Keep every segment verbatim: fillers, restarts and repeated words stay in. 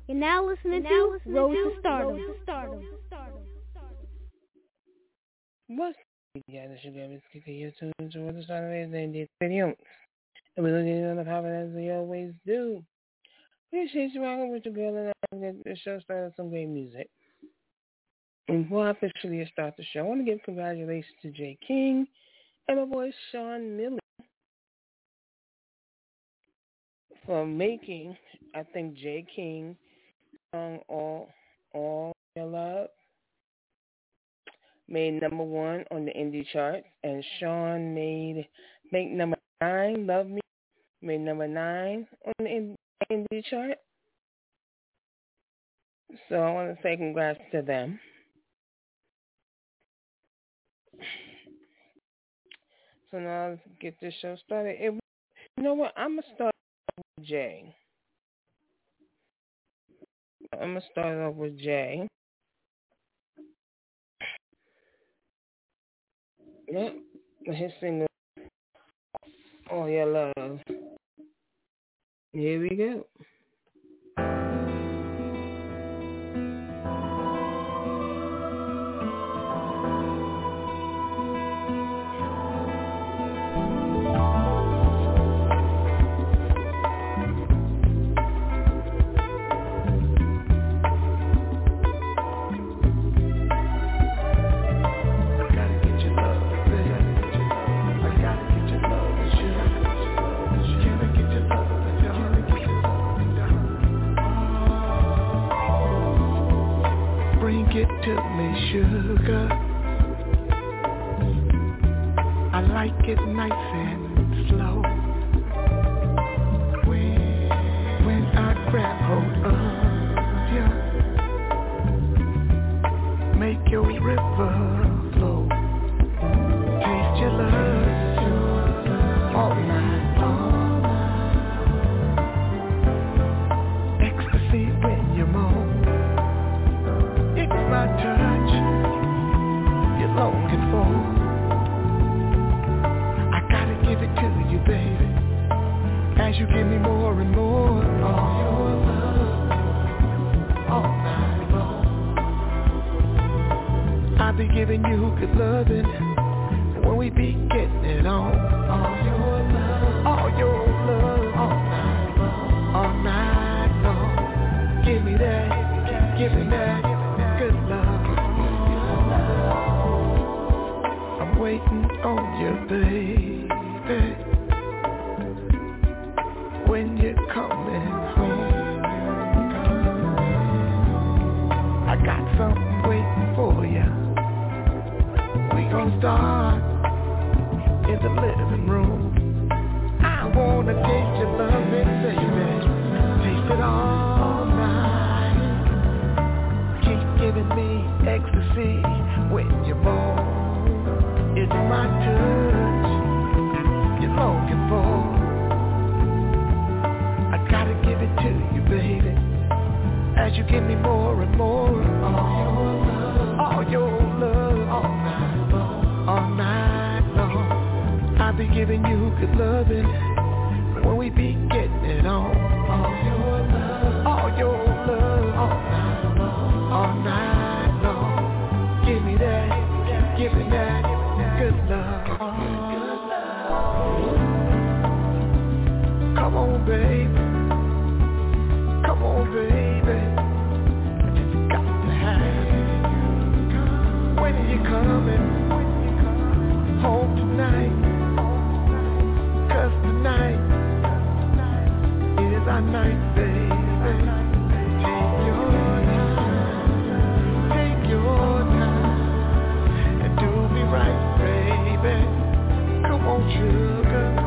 You're now listening now to listening Road to Stardom. Road to Stardom. What's yeah, this is Gabby Skika. You're tuned to Road to Stardom in video. And we're looking at the power as we always do. Appreciate you rocking with your girl and I get the show started with some great music. And before I officially start the show, I want to give congratulations to Jay King and my boy Sean Millie for making, I think, Jay King song All All Your Love made number one on the indie chart, and Sean made make number nine, Love Me, made number nine on the indie chart. So I want to say congrats to them. So now let's get this show started. It, you know what? I'm going to start with Jay. I'm going to start off with Jay. Yep. His single, All Your Love. Here we go. To me, sugar, I like it nice and slow. When, when I grab hold of you, make your river flow. Taste your love all night long. Ecstasy when you moan. My touch, you're longing for. I gotta give it to you, baby, as you give me more and more. All your love, all night long. I'll be giving you good loving when we be getting it on. All your love, all your love, all night long, all night long. Give me that, give me that. Good love. I'm waiting on you, baby. When you're coming home, I got something waiting for you. We gon' start in the living room. I wanna taste your loving, baby. Taste it all night. Giving me ecstasy when you're born. It's my touch you're longing for. I gotta give it to you, baby, as you give me more and more. All your love, all your love, all night long, all night long. I'll be giving you good loving when we be getting it on. All your love, all your love, all night long, all night long. Give me that, give me that good love. Come on, baby. Come on, baby. I just got to have it. When are you coming home tonight? 'Cause tonight is our night, baby. Take your time, take your time, and do me right, baby. Come on, sugar.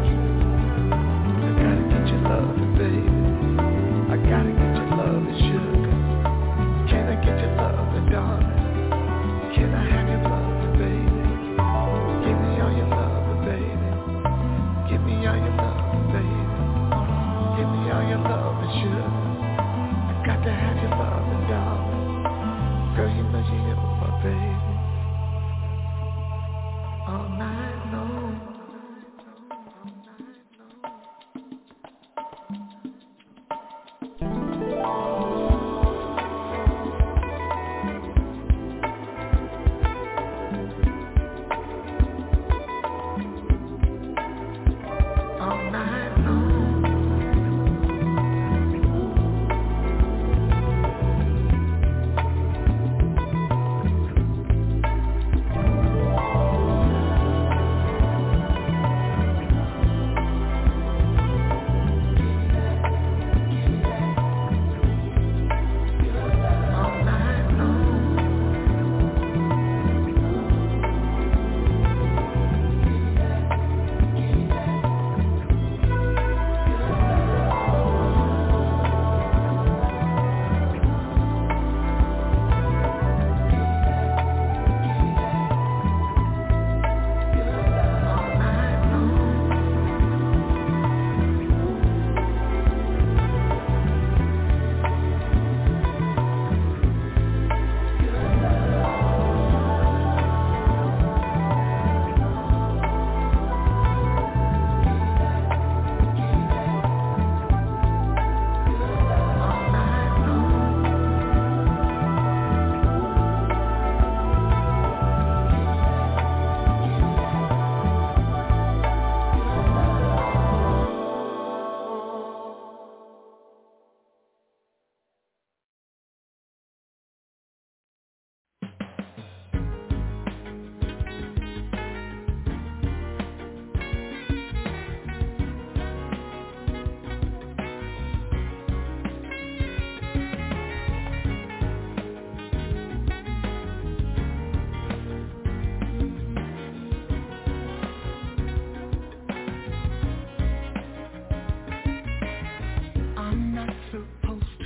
I gotta get your loving, baby. I gotta get your loving, sugar. Can I get your loving, darling? Can I have your loving, baby? Give me all your loving, baby. Give me all your loving, baby. Give me all your loving, sugar. I got to have your loving, darling. Girl, you know you're my baby. All night long. All night long.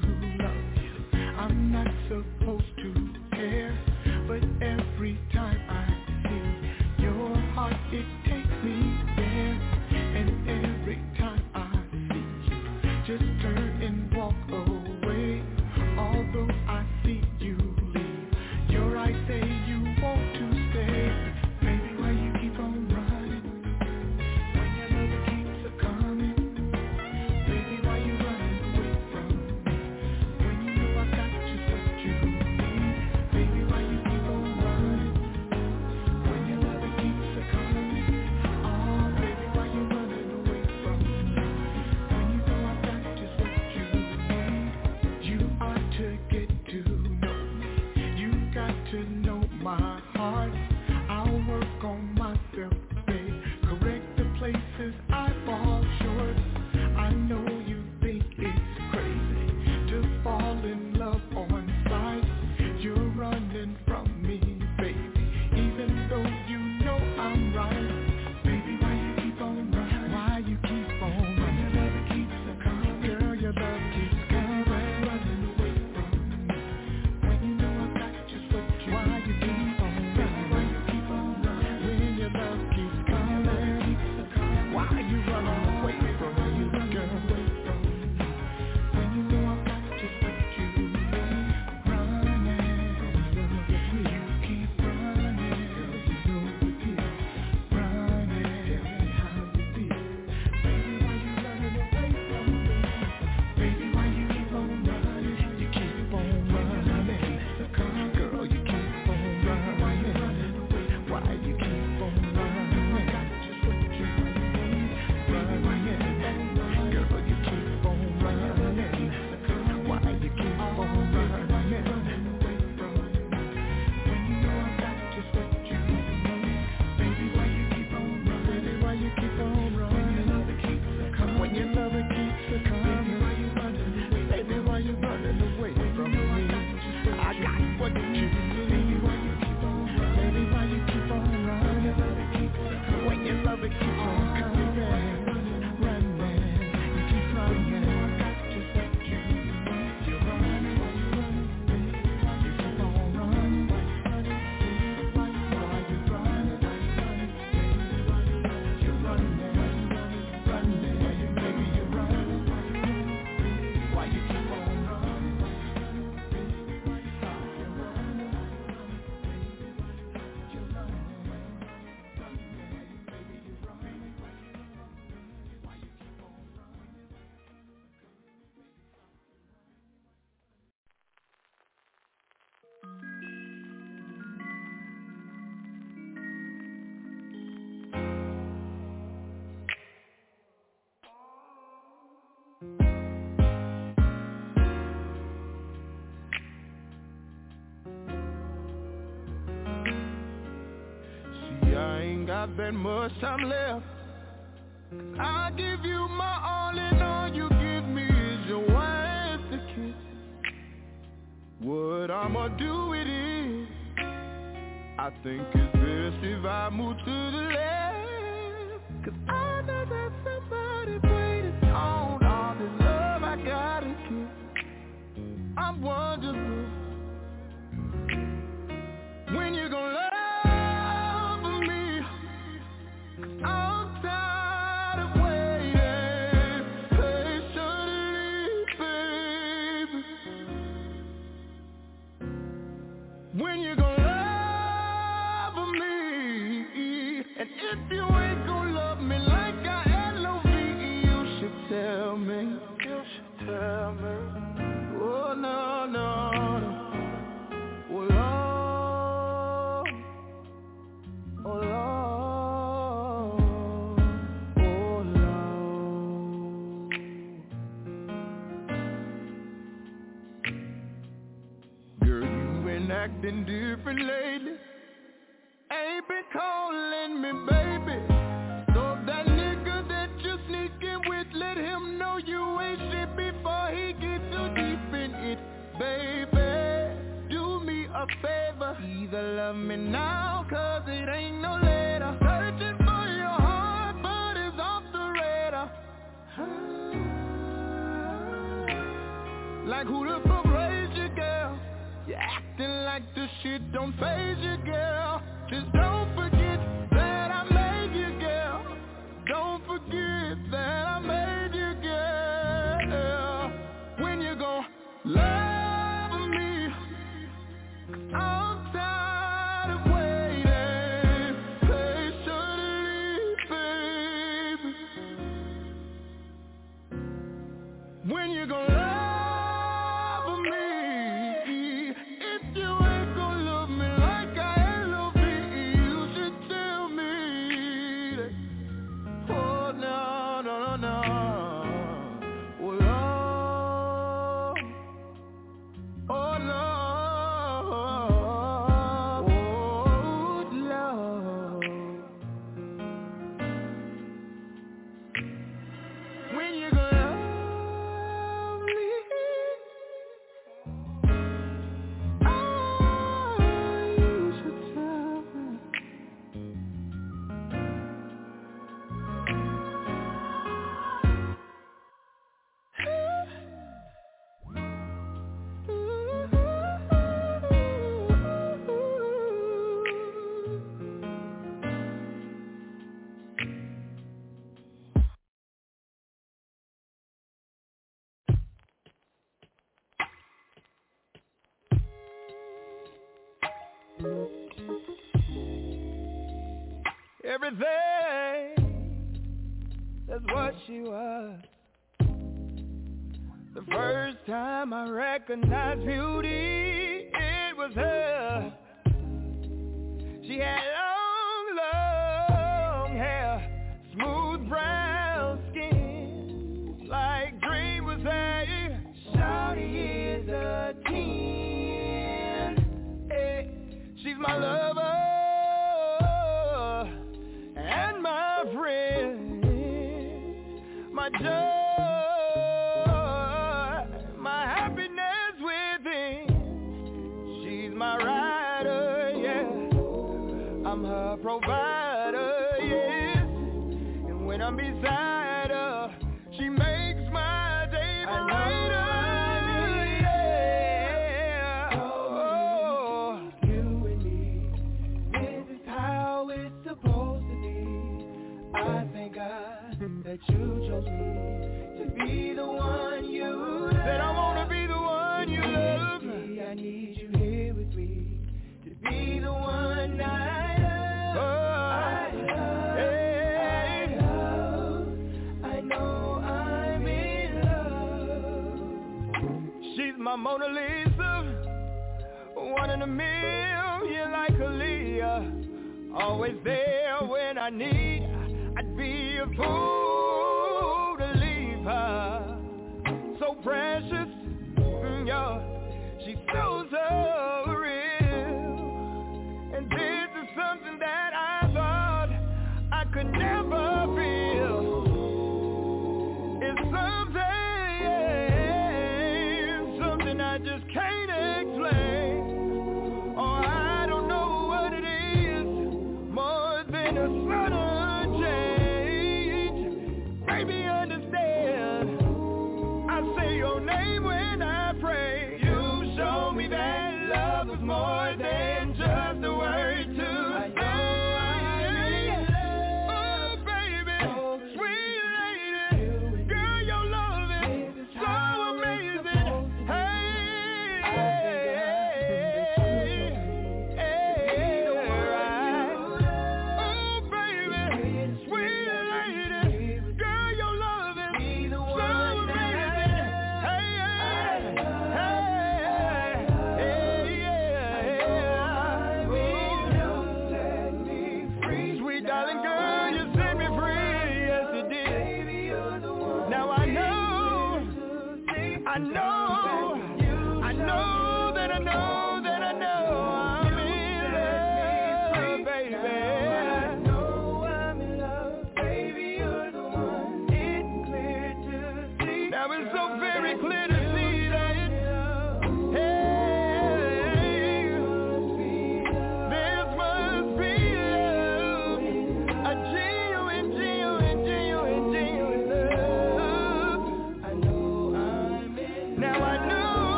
love you. I'm not supposed to care, but every time I see your heart, it takes me there. And every time I see you, just turn and walk away. Although I see you leave, your eyes say you want to stay. Baby, why you keep on running when your love keeps a coming? Baby, why you running away from me when you know I got just what you need? Baby, why you keep on running when your love keeps a coming? Oh, baby, why you running away from me when you know I got just what you need? You ought to get to know me. You got to know my heart. I'll work on myself, babe. Correct the places I fall short. I know you think it's crazy to fall in love on sight. You're running from me, baby, even though you know I'm right. Baby, why you keep on running? Why you keep on running? Your love keeps a coming. Girl, your love keeps coming. Running away from me when you know I got just what you. Why you keep on running? Why you keep on running when your love keeps coming? Why you running away from me, girl? When you know I got just what you need. Running, you keep running, you know it is. Running, tell me how you feel. Baby, why you running away from me? Baby, why you keep on running? You keep on running. Girl, you keep on running. Why you running away? Why you keep on running? I got just what you need. Baby, why you keep on running? Girl, you keep on running. Why you keep on running? Why you running away from me when you know I got just what you need? Baby, why you keep on running? Baby, why you keep on running? When your love keeps a coming. When your love keeps a coming. Baby, why you running away? Baby, why you running away from me? I got what you need. Baby, why you keep on running? Baby, why you keep on running? When your love keeps on coming, running, you keep running. I got just what you need. You're running, you keep on running. Why you running? Why you running? You're running, running, baby, you're running. Why you keep on running? See, I ain't got that much time left. I give you my all, and all you give me is your wife to kiss. What I'ma do with it? I think it's best if I move to the left, 'cause I know that somebody waiting on all this love I gotta give. I'm wondering when you gon' love me. I'm tired of waiting patiently, baby. When you gon' love me? And if you ain't gon' love me like I L O V E, you should tell me. You should tell me. Oh no, no, no. Oh Lord, oh Lord, oh Lord. Girl, you been acting different lately. Ain't been calling me, baby. So that nigga that you sneaking with, let him know you ain't shit before he get too deep in it, baby. Do me a favor, either love me now, 'cause it ain't no later. Searching for your heart, but it's off the radar. Like who beautiful praise you, girl. You're acting like this shit don't faze you, girl. Just don't forget that I made you, girl. Don't forget that I made you, girl. When you gon' love me, I'm tired of waiting patiently, baby. When you gon' love me, if you ain't gon' love me like I love me, you should tell me that. Oh no, no, no, no. Oh Lord. Oh Lord. Oh Lord. When you gonna love me? Oh, you should tell me. Everything, that's what she was. The first time I recognized beauty, it was her. She had long, long hair, smooth brown skin, like dream was a shawty is a ten. Hey, she's my lover and my friend, my joy, my happiness within. She's my rider, yeah. I'm her provider, yes. And when I'm beside her, she makes my day brighter, yeah. Oh, you and me, this is how it's supposed to be. I thank God that you chose me to be the one you love. That I wanna be the one you love. I need you here with me to be the one I love. Oh, I love, hey. I love. I know I'm in love. She's my Mona Lisa, one in a million like Aaliyah. Always there when I need. I'd be a fool to leave her. So precious, mm, yeah. She's so, so real. And this is something that I thought I could never feel. It's something, something I just can't explain. Or I don't know what it is, more than a sudden change. Baby, understand, I say your name when I pray. You show me that love is more than just a word to say. Oh, baby, sweet lady, girl, your love is so amazing. Hey, hey, right. Oh, baby, sweet lady, girl, your love is so amazing. Hey, hey, hey, hey, yeah.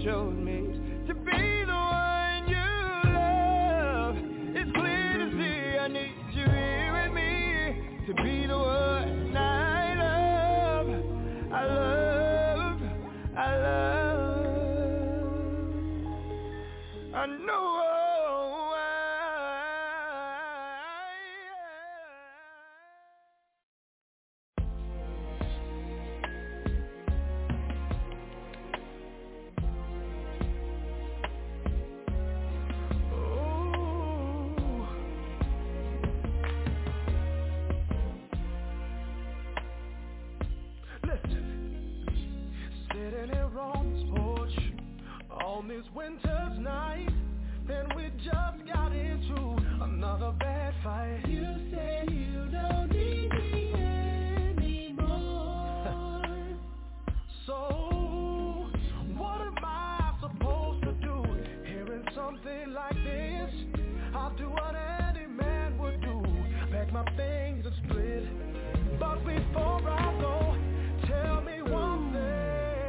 showed me to be the one you love. It's clear to see I need you here with me to be the one I love, I love, I love. I know. This winter's night, then we just got into another bad fight. You said you don't need me anymore. So what am I supposed to do? Hearing something like this, I'll do what any man would do, pack my things and split. But before I go, tell me one thing.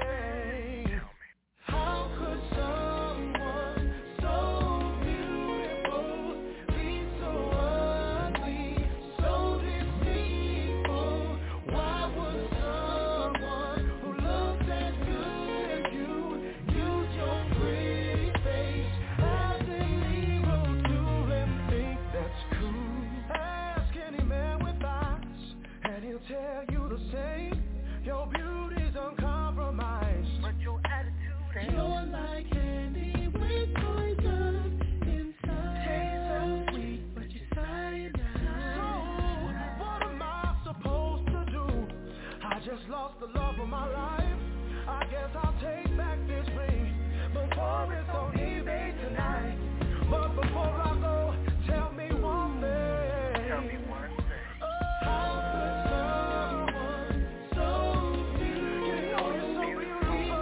How could someone so beautiful be so ugly, so deceitful? Why would someone who looks as good as you use your pretty face as illegal to and think that's cool? Ask any man with eyes and he'll tell you the same. Your beauty's uncompromised, but your attitude you're like candy with poison inside. Tastes so sweet, but you're cyanide. So, what am I supposed to do? I just lost the love of my life. I guess I'll take back this ring before it's on eBay tonight. But before I go, tell me one thing. Tell me one thing. How could someone so beautiful, you know you're so beautiful,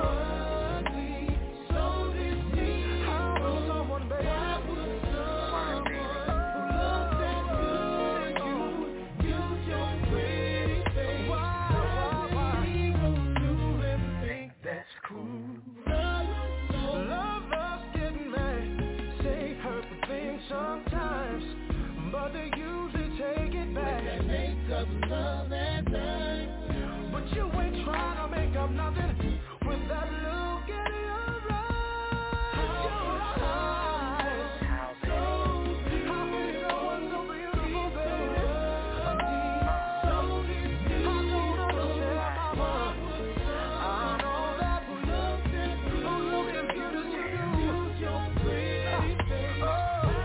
sometimes, but they usually take it back. They make up love at night, but you ain't trying to make up nothing with that look in your eyes. Your eyes. So, how can someone so beautiful, baby? So deep, I don't understand, mama. I know that who looks as good, who looks as good as you do, use your pretty face. Oh.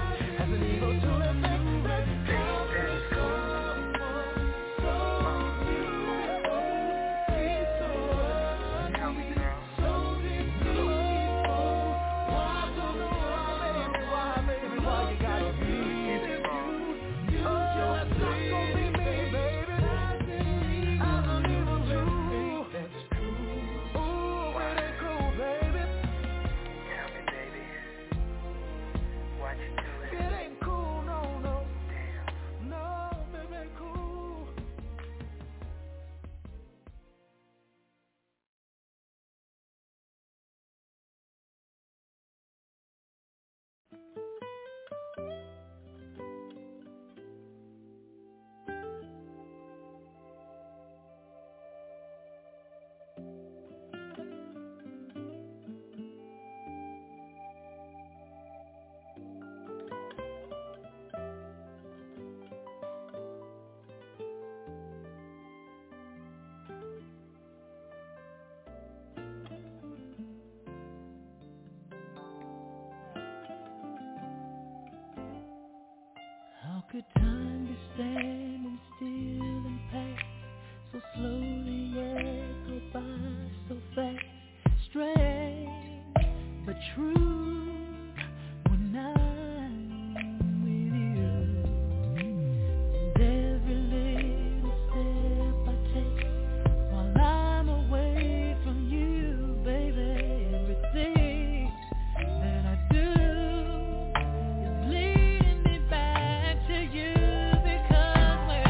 How could time be standing still and pass so slowly yet go by so fast? Strange but true when I'm with you. And every little step I take while I'm away from you, baby, everything that I do is leading me back to you. Because when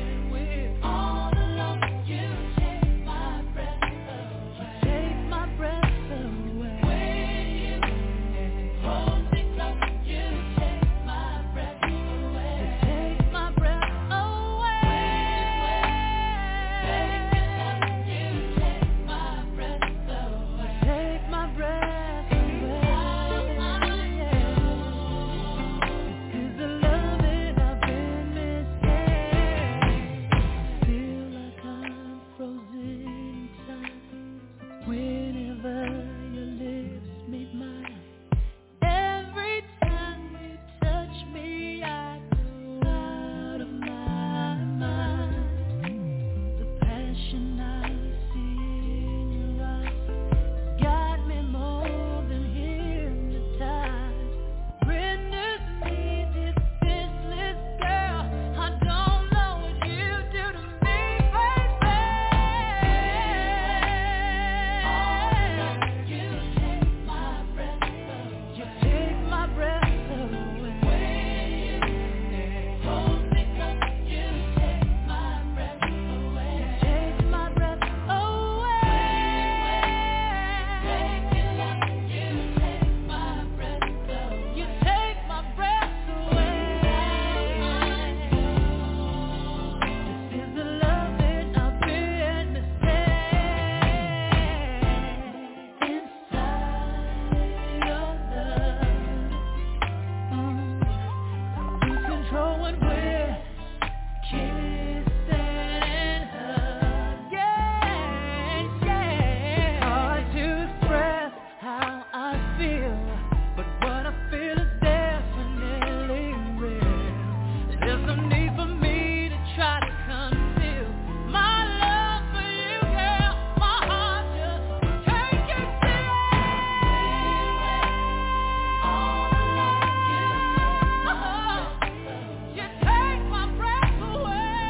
we're all alone, you take my breath away. You take my breath Away.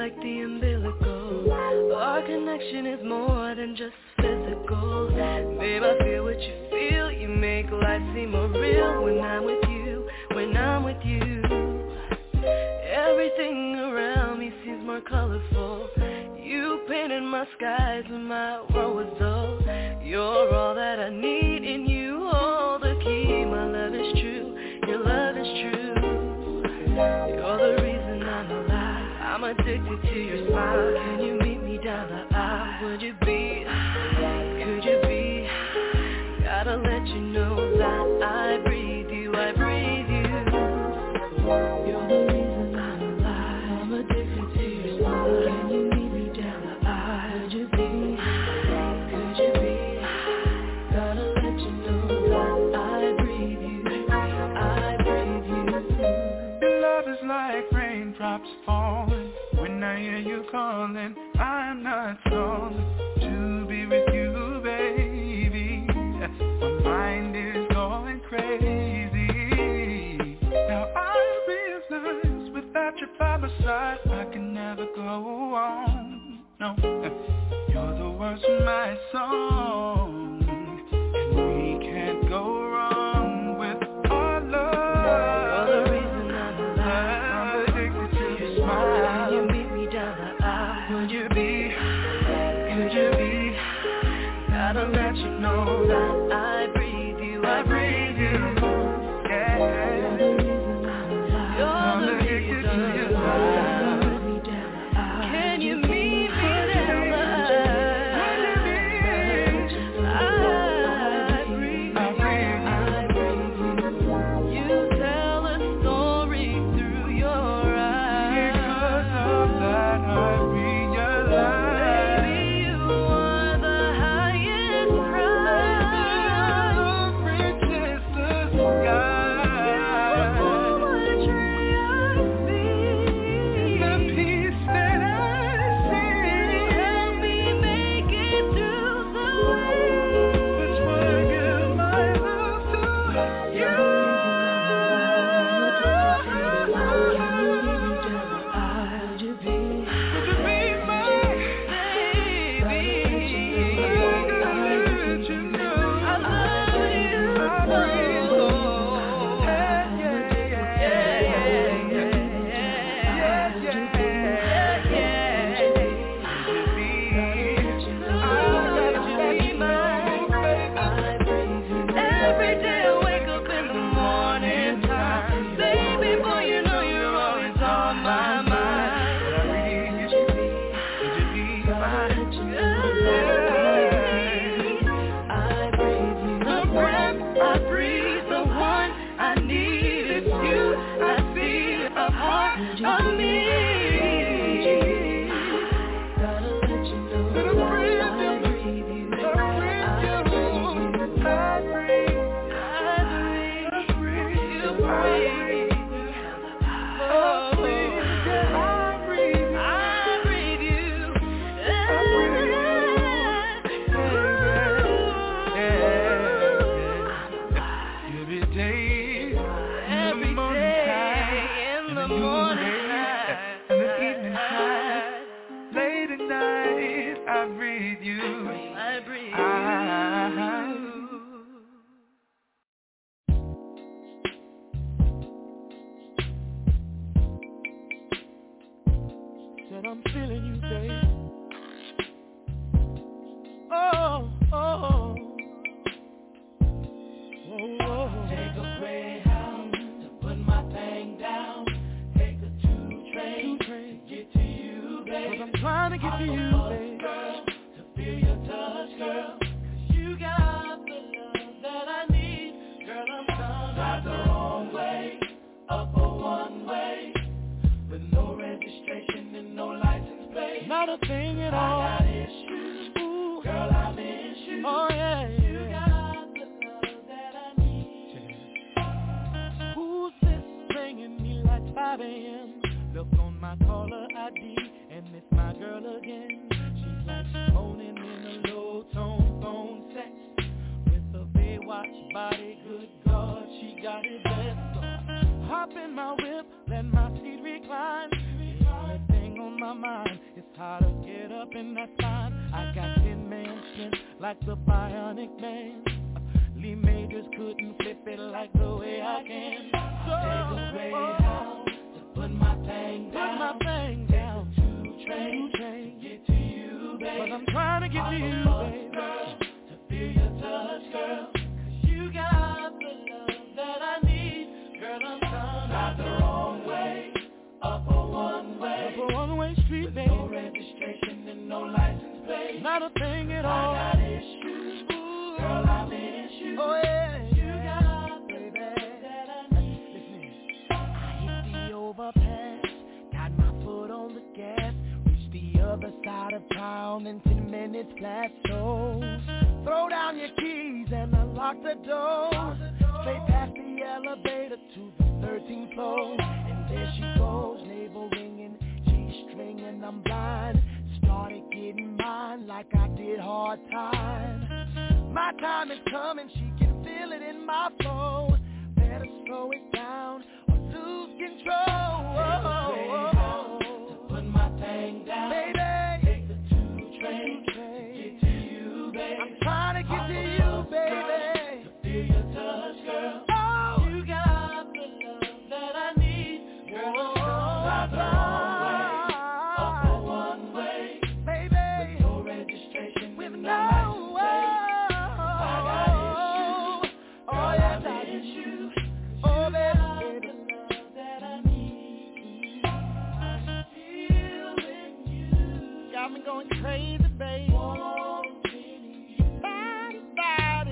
like the umbilical. Our connection is more than just physical. Babe, I feel what you feel. You make life seem more real when I'm with you, when I'm with you. Everything around me seems more colorful. You painted my skies when my world was dull. You're all that I need, and you hold the key. My love is true, your love is true. You're the reason I'm alive. I'm addicted to your smile. Can you meet me down the aisle? Would you be, could you be? Gotta let you know that I breathe you, I breathe you. You're the reason I'm alive. I'm addicted to your smile. Can you meet me down the aisle? Would you be, could you be? Gotta let you know that I breathe you, I breathe you. Your love is like raindrops falling. When I hear you calling, I'm not stalling to be with you, baby. My mind is going crazy. Now I realize without you by my side, I can never go on. No, you're the words in my song, and we can't go wrong with our love. You're the reason I'm alive. I'm addicted to your smile. Can you meet me down the aisle? Would you be, could you be? Gotta let you know that I breathe you, I breathe you. Yeah. You're the reason I'm alive. You're the reason I'm alive. Can you meet me down the aisle? I breathe, I breathe you. You tell a story through your eyes. Because of that, I realize. Baby, you are the highest prize. The richest the sky. What a tree I see. The peace that I see. Help me make it through the way. That's why I give my love to you. Would you be, Would you be mine? baby? I gotta let you know. I love you I so. breathe so. Yeah, yeah, yeah, yeah, yeah, yeah, yeah. Would you be? I gotta let you know, baby. Every day I wake up in the morning time. Baby boy, you know you're always on my mind. But I really miss you. Would you be mine? I breathe you. The breath I breathe, the one I need is you. I see a part of me. Gotta let you know That I breathe I you. breathe you. I breathe you. I breathe. I breathe. I breathe. You breathe. I breathe. Yeah, I breathe. I breathe you. I breathe you. Every day, Every in the morning day time, in and the the morning noonday, time, and the evening time, late at night, I breathe you. I breathe I- you. Said I'm feeling you, babe. Oh, oh, oh. Oh, oh. Take a Greyhound to put my thing down. Take a two train Two train. to get to you, babe. Cause I'm trying to get to I'm you, a bus babe. girl to feel your touch, girl. Cause you got the love that I need. Girl, I'm done. Drive the wrong way, up a one way, with no registration and no license plate. Not a thing at I all. got issues, Ooh. girl, I miss you. Oh, yeah, You yeah. got the love that I need. Who's this ringing me like five a.m.? Look on my caller I D, and it's my girl again. She's like moaning in a low tone phone sex with a Baywatch body. Good God, she got it best. So hop in my whip, let my seat recline. The only thing on my mind How to get up and that's fine. I got ten man strength like the bionic man. Lee Majors couldn't flip it like the way I can. So take a Greyhound to put my thing down. Put my thing down. Two train, train, get to you, baby. Cause I'm trying to get to you, baby. Girl, to feel your touch, girl. Cause you got the love that I need. Girl, I'm done. Not the wrong way. Up a one way. Up a one way street, with baby. No registration and no license plate. Not a thing at all. I got issues. Ooh. Girl, I'm in. Oh yeah, you got baby that I need. Listen, I hit the overpass, got my foot on the gas, reached the other side of town in ten minutes flat. So throw down your keys and unlock the door. Straight past the elevator to the thirteenth floor, and there she goes, navel ringing, G-string, and I'm blind. Started getting mine like I did Hard Time. My time is coming, she can feel it in my flow. Better slow it down or lose control. Take a Greyhound to put my thing down. Baby, take the two train, get to you, baby. I'm trying to get to you, baby. To feel your touch, girl. Oh, you got the love that I need. Girl, I'm not the wrong way. Up the one way, baby. With no registration, with no license plate. I'm going crazy, baby. Body, body,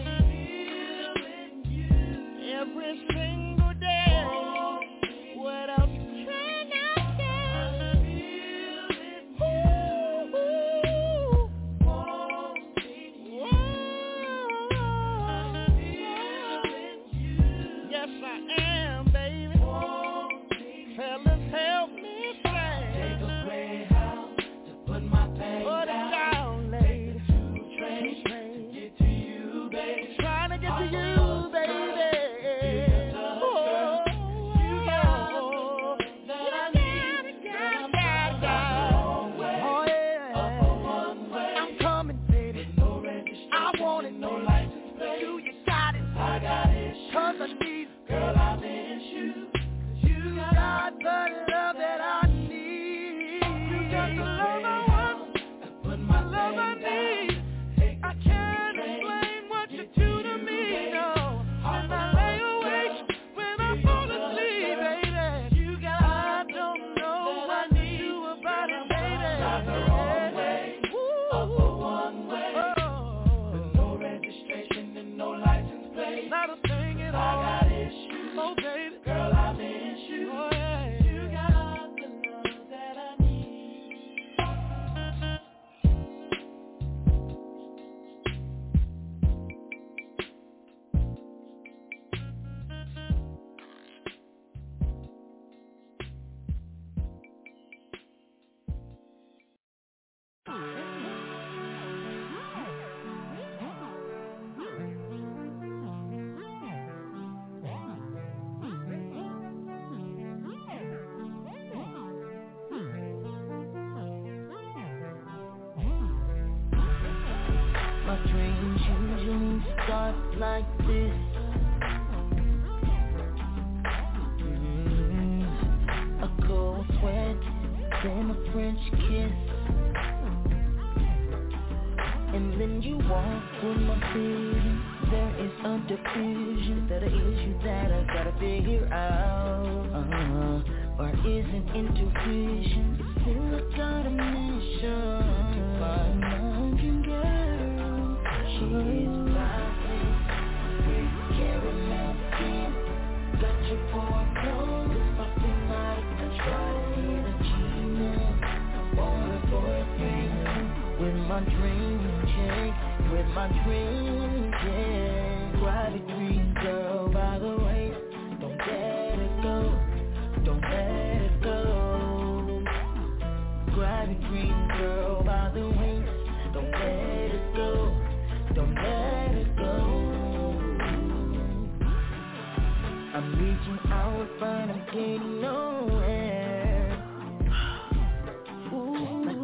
baby. Every single day. What else can I say? Ooh, ooh. Yes, I am, baby. Fellas, help me sing. Take a Greyhound. Put my thing Put down, down lady. Take the two train, train, get to you, baby. Trying to get to you, baby. Oh, you got that I need. Girl, I'm not the wrong way. Oh, yeah. Up a one way. I'm coming, baby. With no registration, I want it, no license plate. You, you got it. I got it. Cause I need, girl, I miss you. You got the love that I need. You got the love I love I need. I can't explain what you do to me, no. When I lay awake, when I fall asleep, baby, you got, I don't know what to do about it, baby. Not the wrong way, up a one way, oh. With no registration and no license plate. Not a thing at all. I got issues, oh baby, girl, I miss you. Oh, yeah. You got the love that I need. My dreams usually start like this. Mm-hmm. A cold sweat, then a French kiss, and then you walk with my feelings. There is a diffusion, that an issue that I gotta figure out. Uh-huh. Or is it intuition? It's still I got a mission to find my dream girl. She is classic, with caramel skin, got you for a clothes, popping out of control. In a G-Man, or a boyfriend, with my dream chick, with my dream chick. Grab a dream girl by the waist, don't let it go, don't let it go. Grab a dream girl by the waist, don't let it go, don't let it go. I'm reaching out but I'm getting nowhere. Ooh, like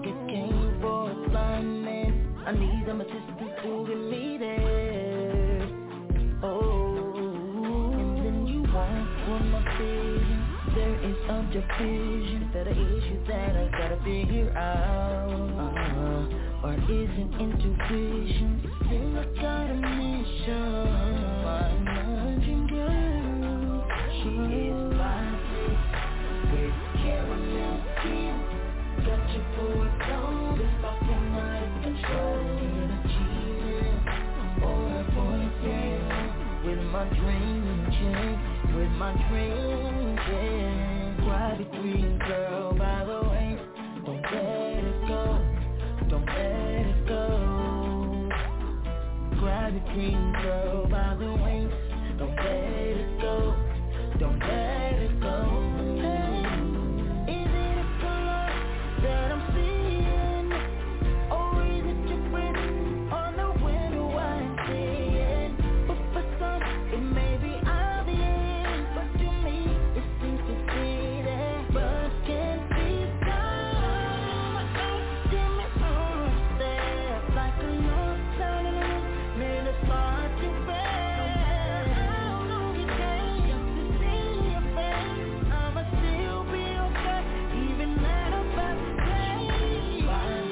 I need them assistance to get me there. Oh, and then you want one more vision. There is objectivation instead of issues that I gotta figure out. Uh-huh. Or is it intuition? It seems like I got a mission. My nudging girl, she is fine with caramel skin. Got you for a dome, it's fucking out of control. In a cheater or a boyfriend with my dream chick, with my dream chick. Grab it, green girl, by the way, don't let it go. Don't let it go. Grab your green girl by the waist. Don't let it go. Don't let it go. Is it a color that I'm seeing? Or is it different on the window I'm seeing? But for some, it may be obvious. But to me, it seems to be there. But can't be done. Damn it, oh, there. Like a north side of the moon, made us far too bad. I don't know you change just to see your face. I'ma still be okay, even at a bad place.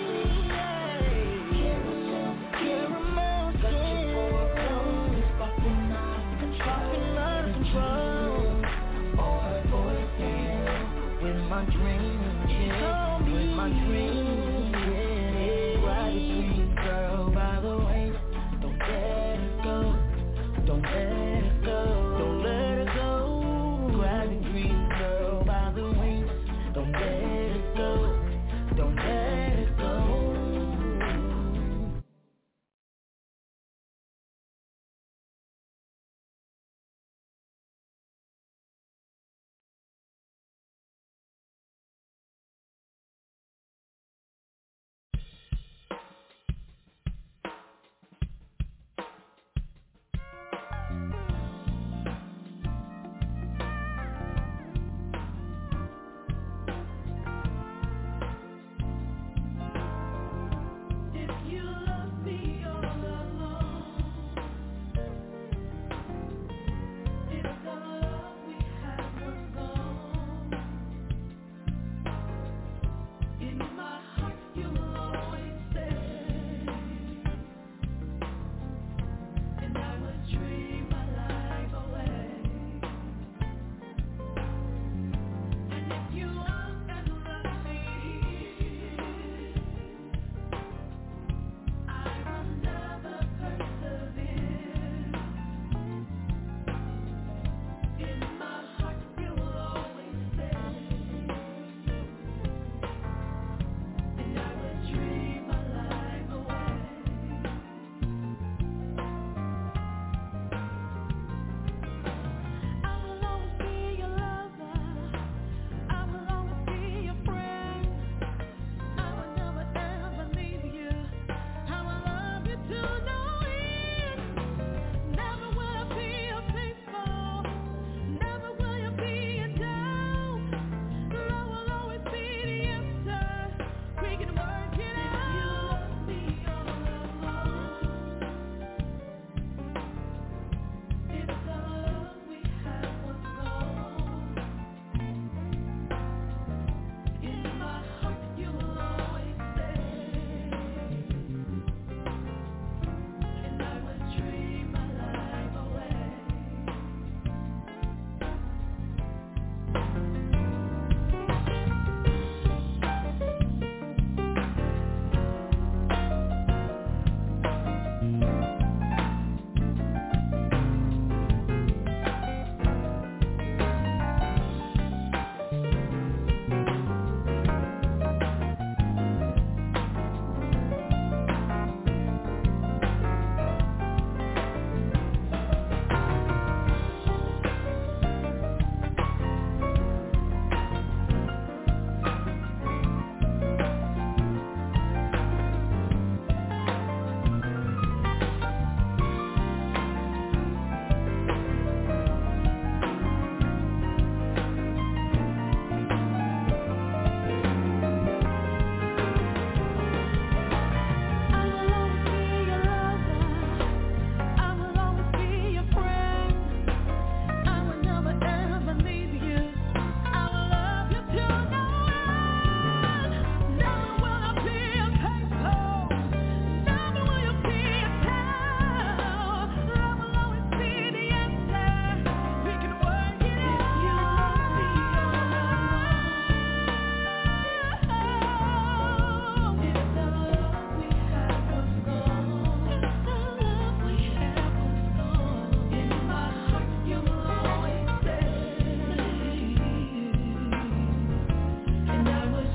Caramel, caramel skin. It's fucking out of control. Fucking out of control. Or a boyfriend with my dream chick, with my dream chick. Grab your green girl by the waist. Don't let it go. Don't let it go. Don't let it go. Grab your green girl by the waist. Don't let it go. Don't let it go.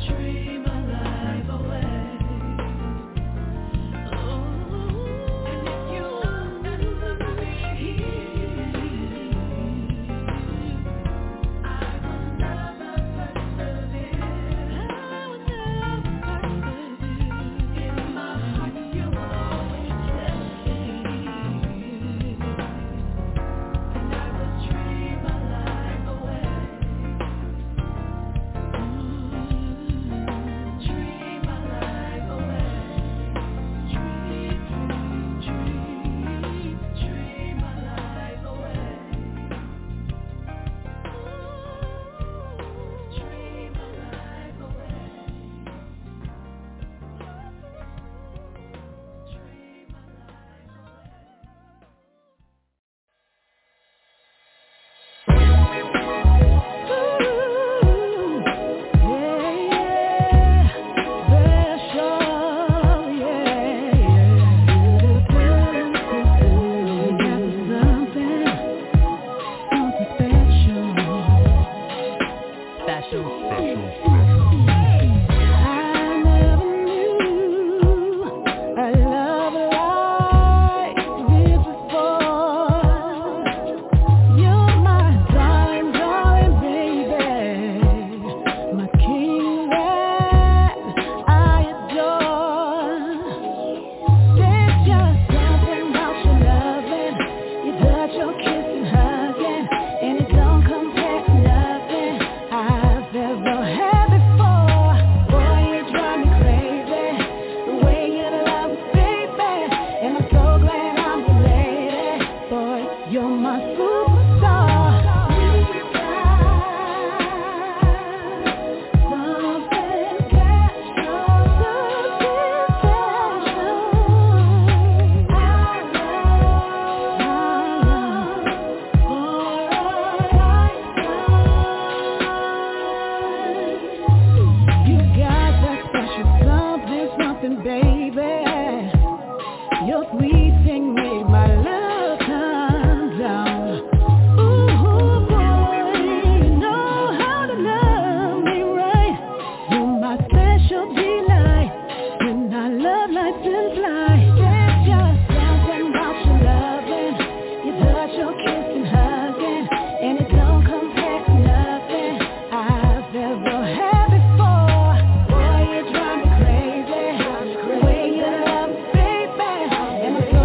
And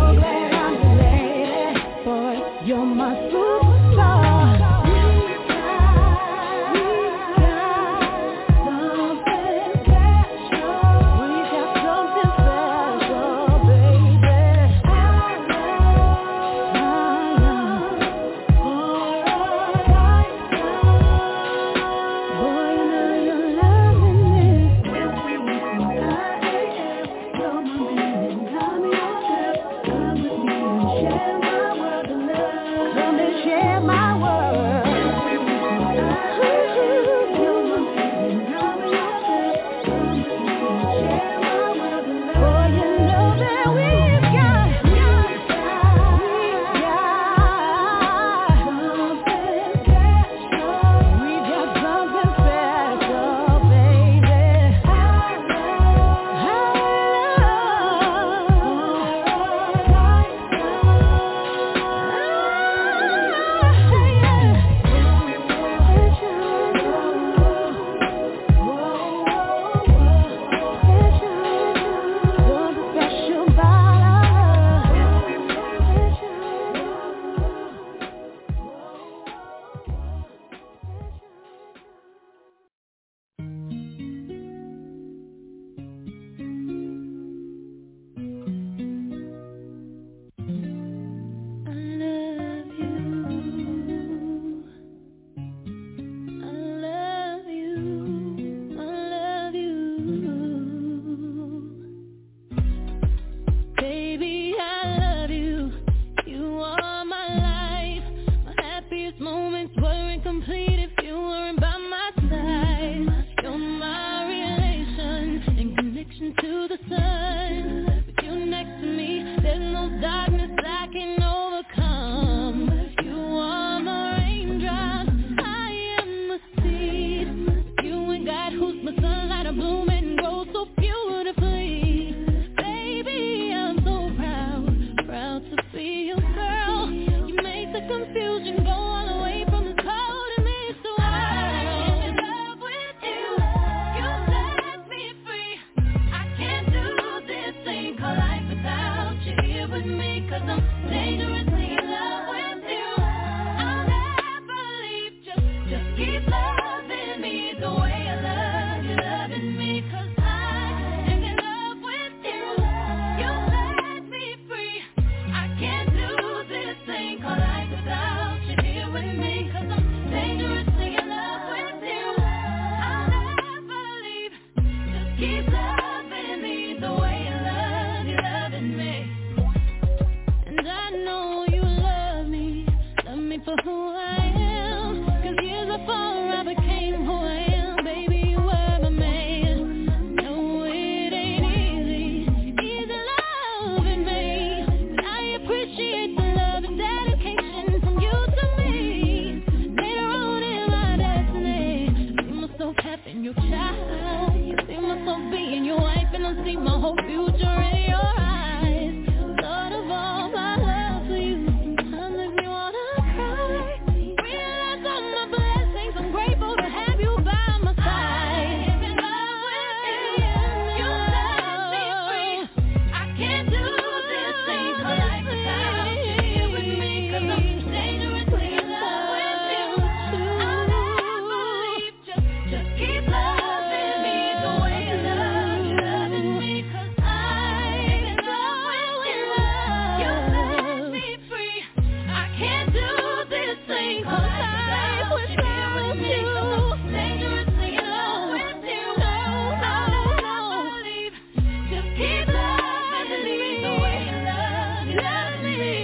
child. You see myself being your wife, and I see my whole future in your eyes. Lord of all my love for you, sometimes if you wanna cry, realize all my blessings, I'm grateful to have you by my side. You set me free, I can't do this thing for life without you here with me, 'cause I'm dangerously in love with you. I'll never leave, just, just keep loving me the way you love, you loving me, 'cause I'm in love with you. You set me free, I can't do this thing for life without you here with me, 'cause I'm dangerously in love with you. I'll never leave, just keep loving me the way you love, you loving me.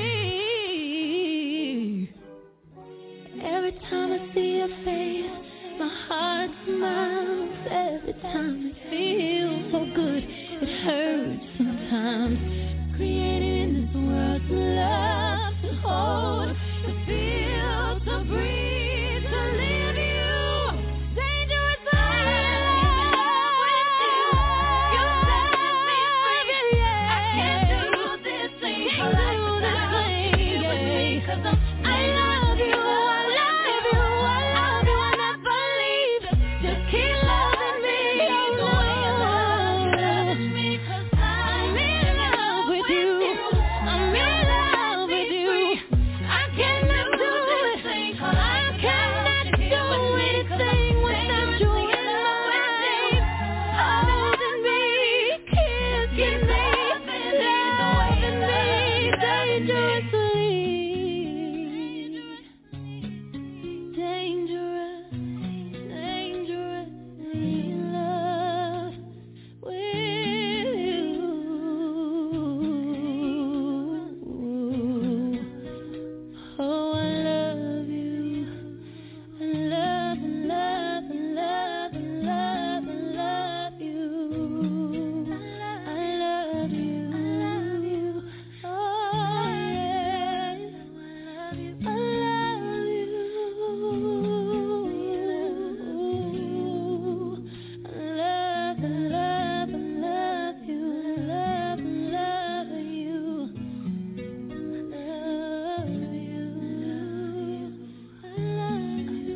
Every time I see your face, my heart smiles. Every time it feels so good, it hurts sometimes. Created in this world to love, to hold, to feel, to breathe, to live you. Dangerously in love with you. You set me free. I can't do this thing for life without you with me, 'cause I'm I love you, I love you, I love you, I never leave. Just keep loving me the way you love, you loving me, 'cause I'm in love with you. I'm in love with you. I cannot do this thing, I cannot do anything without you in my life. Holding me, kissing me, loving me, dangerously. Dangerous, dangerously in love with you. Oh, I love you. I love and love and love and love and love you. I love you. I love you. Oh, yes. I love you. I love you. I love and love and love you. I love and love you. I love you. I love you.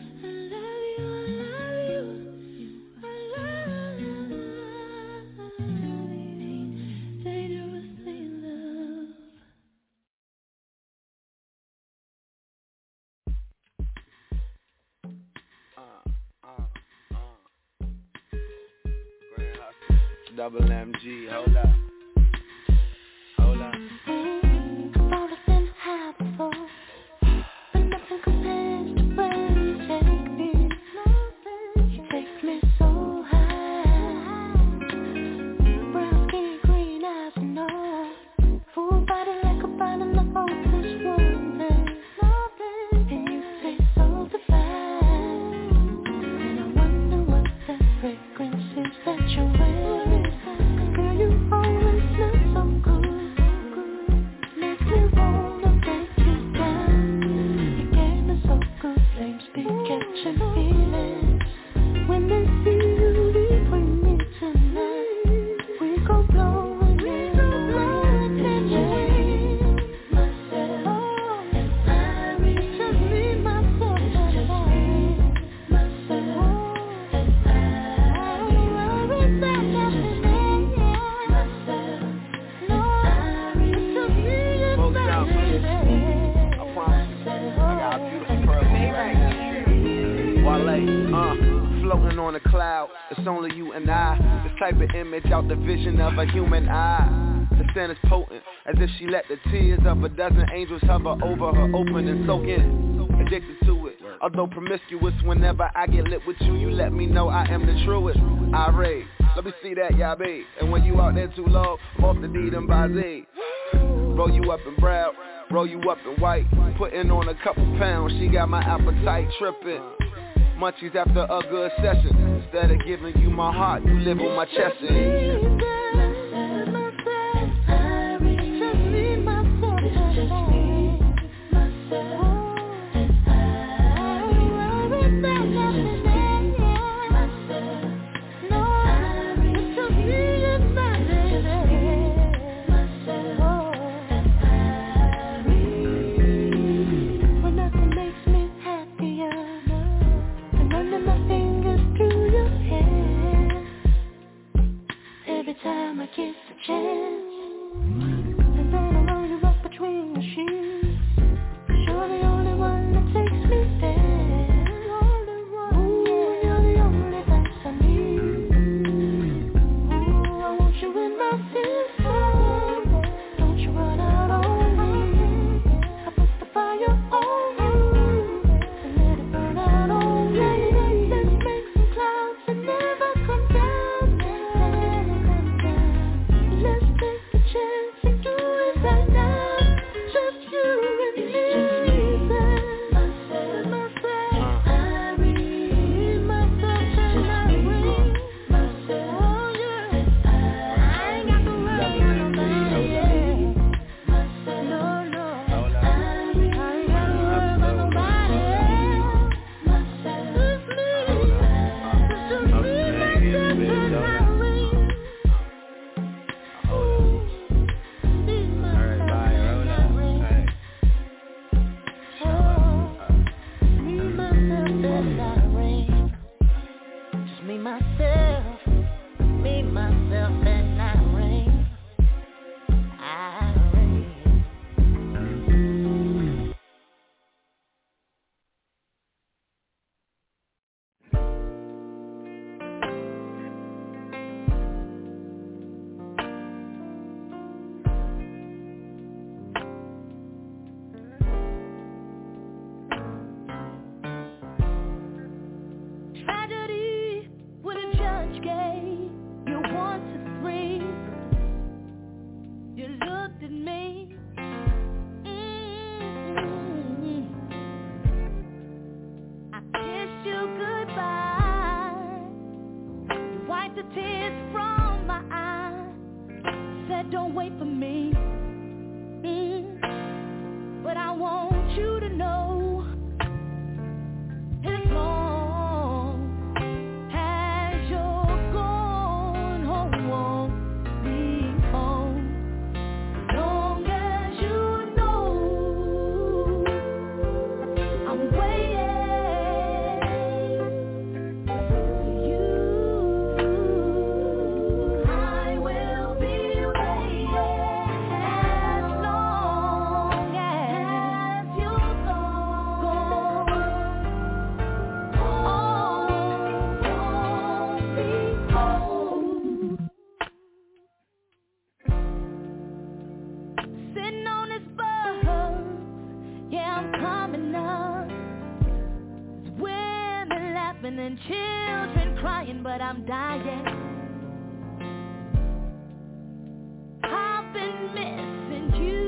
I love you. I love you. Dangerously in love. Double M G, hold up, hold up. I've always been high before, but nothing compares to where you take me. You take me so high. Brown skin, green eyes, and all. Full body like a bottle of hopeless romance. And you taste so divine. And I wonder what that fragrance is that you're wearing. 'Cause girl, you always smell so good. Makes me wanna take you down. You gave me so good, flames be catching feelings. When they see you between me tonight, we go blowing in the wind. And you myself and I reach just me, myself and I myself and I don't worry about nothing. Myself, no, it's just me and Smoke out, myself. I promise you, I got a beautiful pearl. Wale, uh, floating on a cloud, it's only you and I. This type of image out the vision of a human eye. The scent is potent, as if she let the tears of a dozen angels hover over her, open and soak in. Addicted to it, although promiscuous. Whenever I get lit with you, you let me know I am the truest. I rave, let me see that, yabe. And when you out there too low, I'm off the D them by Z. Roll you up in brown, roll you up in white. Putting on a couple pounds, she got my appetite tripping. Munchies after a good session. Instead of giving you my heart, you live on my chest. And myself. wanna kiss the chance, and then I'll roll you up between the sheets. You're the only one that takes me there. Ooh, you're the only thing I need. Ooh, I want you in my system. Don't you run out on me. I put the fire on you and let it burn out on me. Let's make some clouds and never come down. Let's take a chance and do it right now. Just you and me. Myself, myself, I read myself and I read myself. Oh yeah, I ain't got to worry about nobody. Myself, no, no, I read. I ain't got to worry about nobody. Myself, it's me. It's just me, myself and I read. Me, myself and I read. Me, myself, and I reign. Just me, myself, me, myself, and I reign. I reign. Tragedy when a judge gave you one to three. You looked at me. Mm-hmm. I kissed you goodbye. You wiped the tears from my eyes. Said don't wait for me. Mm. But I want you to know, as long as you're gone, home won't be home. Long as you know I'm waiting for you, I will be waiting as long as you're gone. Sitting on this bus, yeah, I'm coming up. There's women laughing and children crying, but I'm dying. I've been missing you,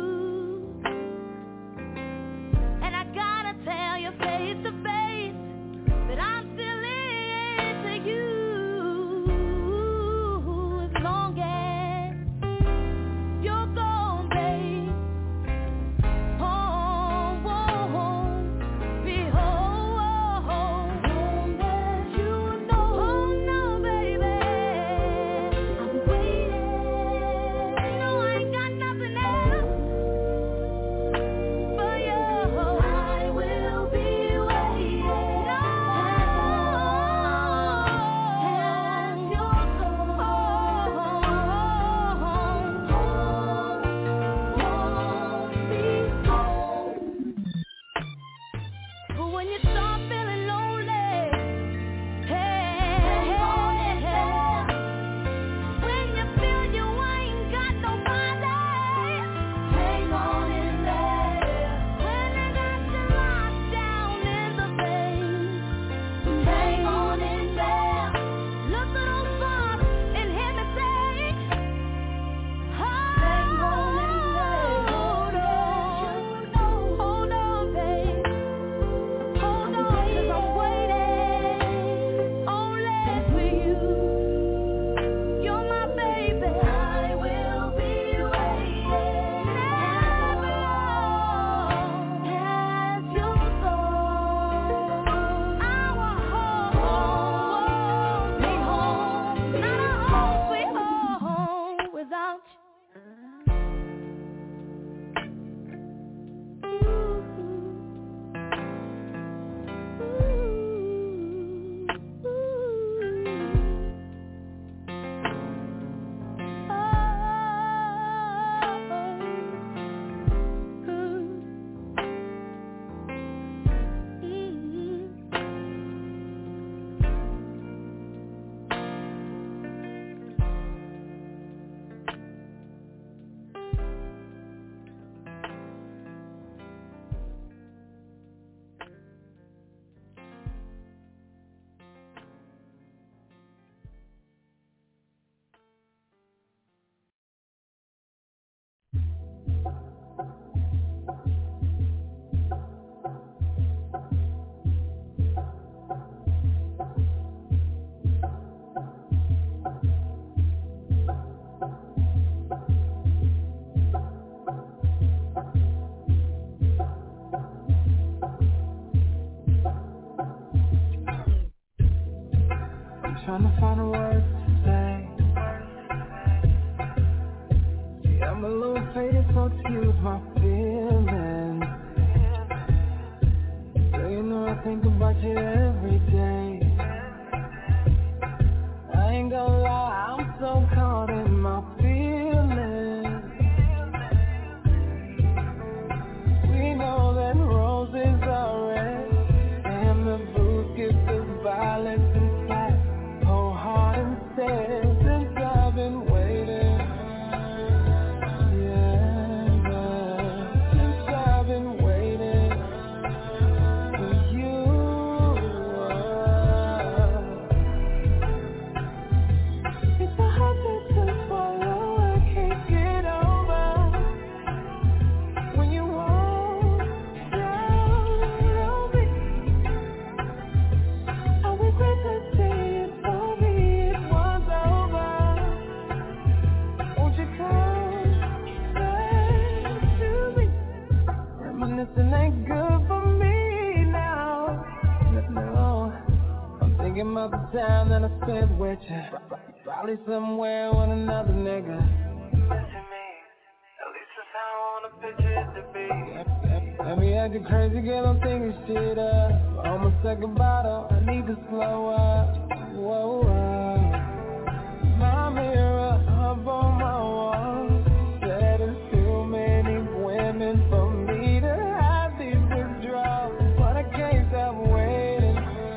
and I gotta tell you face to face that I'm still into you. As long as you're gone, babe, home won't be home. Long as you know, oh no, baby, find the words to say. See, I'm a little faded, so excuse my feelings. So you know I think about you every day. I ain't gonna lie, I'm so caught in my feelings. We know that roses are red, and the booze gives us violence inside. Whole heart instead, since I've been waiting. Yeah, yeah. Since I've been waiting for you. It's a hard thing to swallow, I can't get over when you walk down on me. I regret the day you told me it was over. Won't you come back to me? Reminiscing ain't good for me now. No, I'm thinking about the time that I spent with you. Probably somewhere with another nigga. Listen me, at least that's how I wanna picture it to be. Let me acting crazy, girl, I'm thinking shit up. On my second bottle, I need to slow up. Whoa, whoa. My mirror up on my wall said there's too many women for me to have these withdrawals, but I can't stop waiting.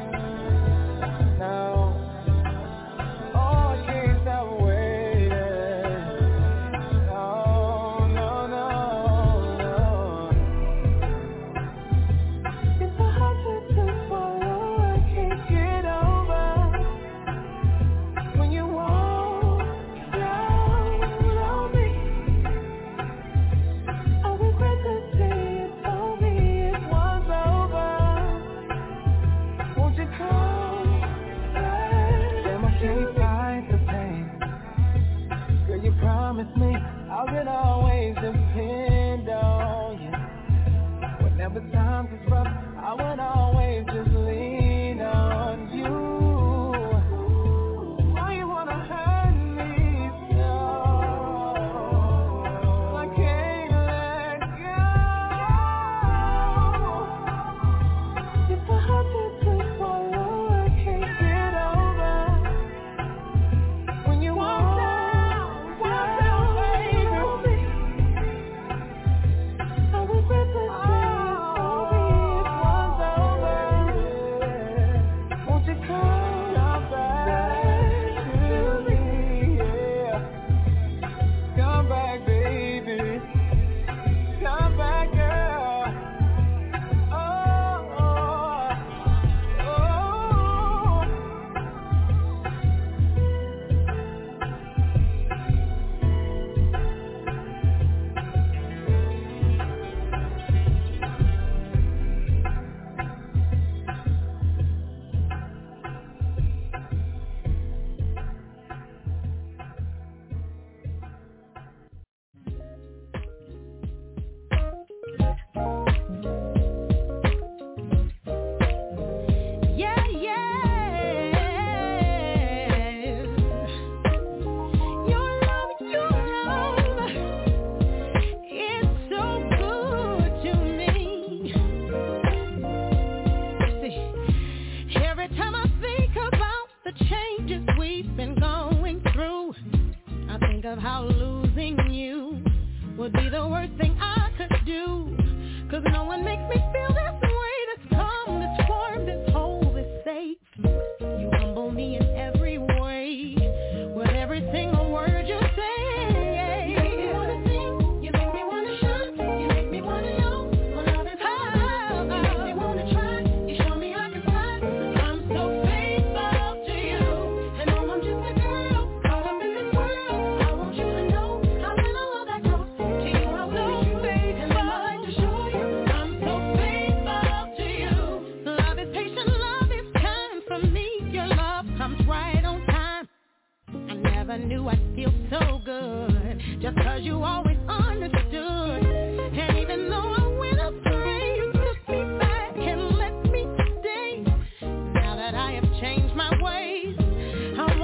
No. Oh, I can't stop waiting. Oh, no, no, no. It's a hard thing to swallow, I can't get over when you walk down on me. I regret the day you told me it was over. Won't you come back? Damn, I can't fight the pain. Girl, you promised me I would always depend on you. Whenever times is rough, I would always just lean on you. Why you wanna hurt me so? I can't let go. It's a hard thing to swallow, I can't get over when you walk down, walk down, baby. I regret the day you told me it was over. Won't you come back to me? Yeah. Come back, baby. Come back, girl. Oh, oh, oh. Yeah, yeah. Your love, your love, it's so good to me. See, every time I think about the changes we've been going through, I think of how losing you would be the worst thing I could do. Cause no one makes me feel this way, this calm, this warm, this whole, this safe. You humble me in every way, with every single word you say. You make me wanna sing, you make me wanna shine, you make me wanna know my love is high. You make me wanna try, you show me I can fly. I'm so faithful to you, and know I'm just a girl caught up in this world. I want you to know how little of that costs to you. I'm so faithful, and I like to show you I'm so faithful to you. Love is patient, love is kind. For me, your love comes right on time. I never knew I'd feel so good, just cause you always understood. And even though I went astray, you took me back and let me stay. Now that I have changed my ways, I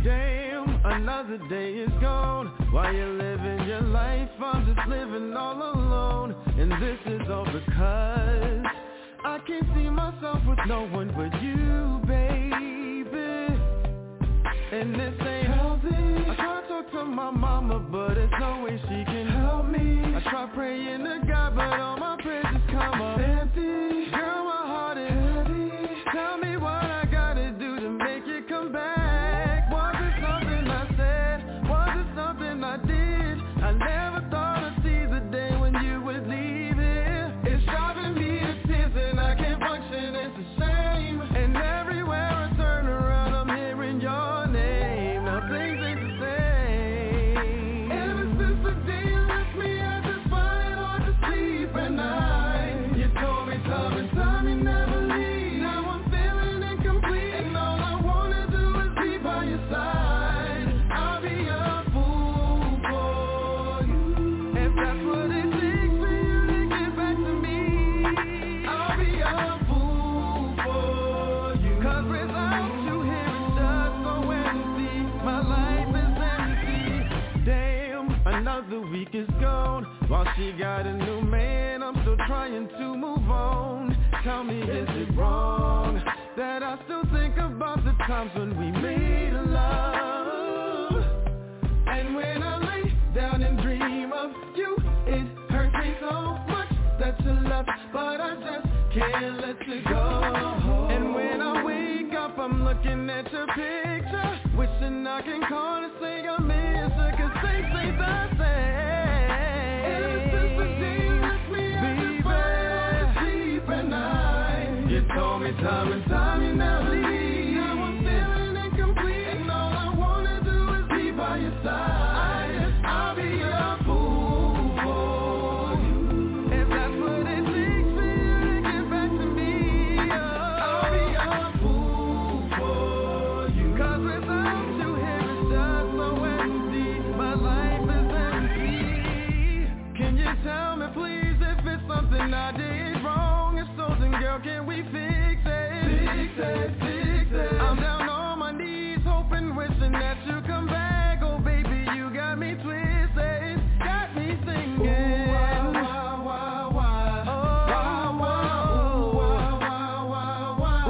Damn, another day is gone. While you're living your life, I'm just living all alone. And this is all because I can't see myself with no one but you, baby. And this ain't healthy. I try to talk to my mama, but there's no way she can help me. I try praying to God, but all my prayers just come up empty. Girl, my heart is heavy. Tell me what I gotta do to make it come back. Was it something I said? Was it something I did? I never thought I'd see the day when you would leave here. It's driving me to tears and I can't function, it's a shame. And everywhere I turn around I'm hearing your name. Now things ain't the same. Ever since the day you left me, I just find it hard to sleep at night. You told me time and time you never leave. Now I'm feeling incomplete, and all I wanna do is be by your side. I'll be a fool for you, if that's what it takes for you to get back to me. I'll be a fool for you, 'cause without you here it's just so empty. My life is empty. Damn, another week is gone. While she got a new man, I'm still trying to move on. Tell me, is it wrong that I still think about the times when we made love? And when I lay down and dream of you, it hurts me so much that you left, but I just can't let you go. And when I wake up, I'm looking at your picture, wishing I can call and say I miss her, 'cause they say the same. Ever since the day you left me, I just find it hard to sleep at night. You told me time and time you never leave. Now I'm feeling incomplete, and all I wanna do is be by your side. I'll be a fool for you, if that's what it takes for you to get back to me. I'll be a fool for you, 'cause without you here it's just so empty. My life is empty. Can you tell me please if it's something I did wrong? If so, then girl, can we fix it? Fix it, fix it. I'm down on my knees, hoping, wishing that you come back. Oh baby, you got me twisted, got me singing. Ooh, wah, wah, wah, wah. Oh, wah, wah, ooh, wah, wah, wah, wah.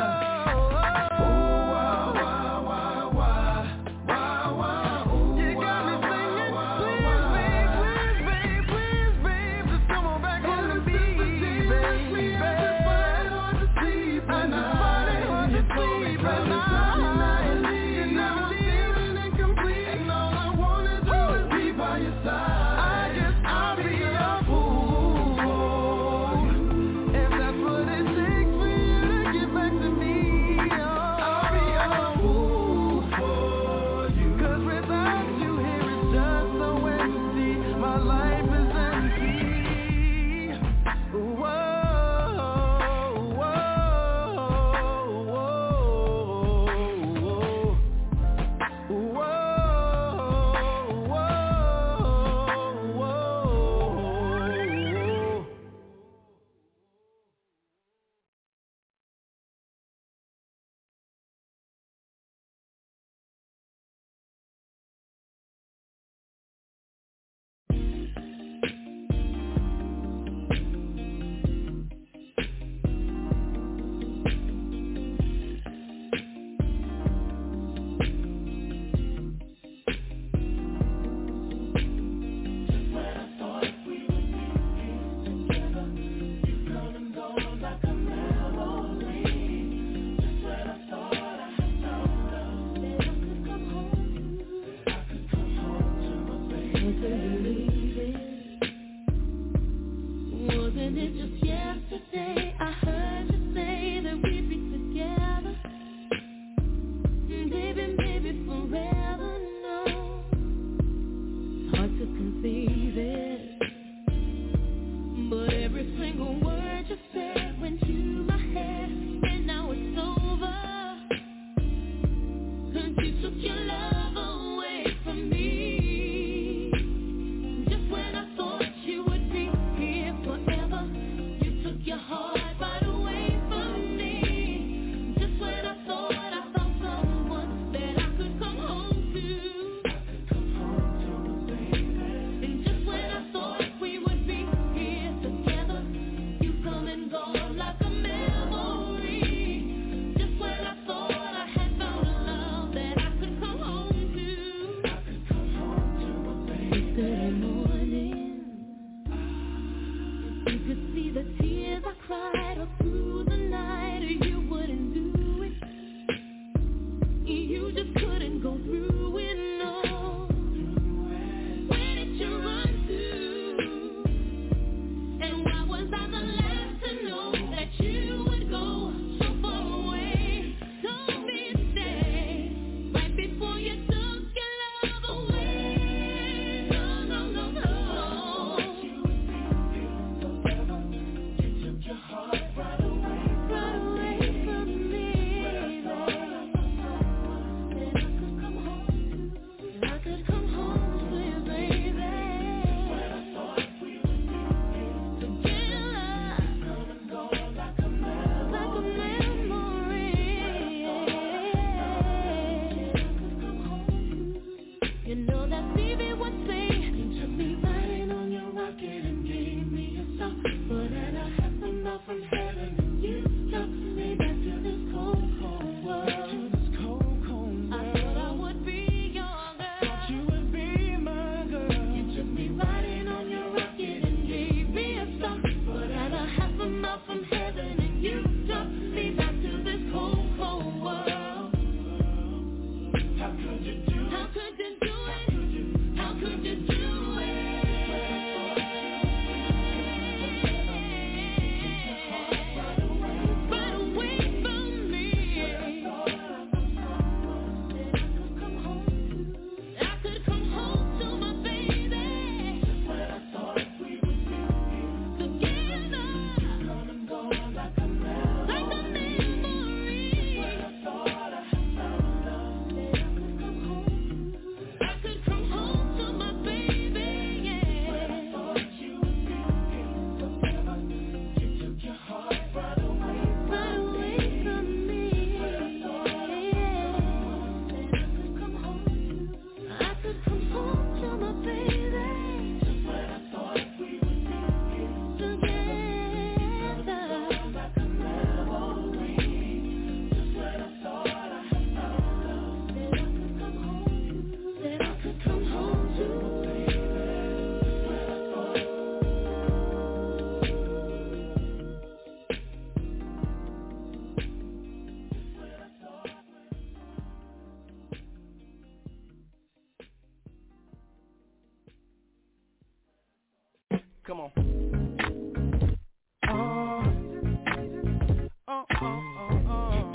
Ooh, wah, wah, wah, wah. Wah, wah, ooh, you got me singing. Please, babe, please, babe, please, babe, just come on back home to me, baby. I just find it hard to sleep at night. You told me right now you never leave. Now I'm feeling incomplete, and all I wanna do is be by your side. I guess I'll be a fool for you, if that's what it takes for you to get back to me. I'll be a fool for you, 'cause without you here it's just so empty. My life is empty. Whoa, whoa, whoa, whoa. Whoa, whoa, whoa. Wasn't it just yesterday I heard you say that we'd be together? Baby, baby, forever, no. It's hard to conceive it, but every single word you said went to my head, and now it's over. 'Cause you took your love away from me. Just when I thought you would be here forever, you took your heart right away from me. Just when I thought I found someone that I could come home Come on. Oh, oh, oh, oh, oh.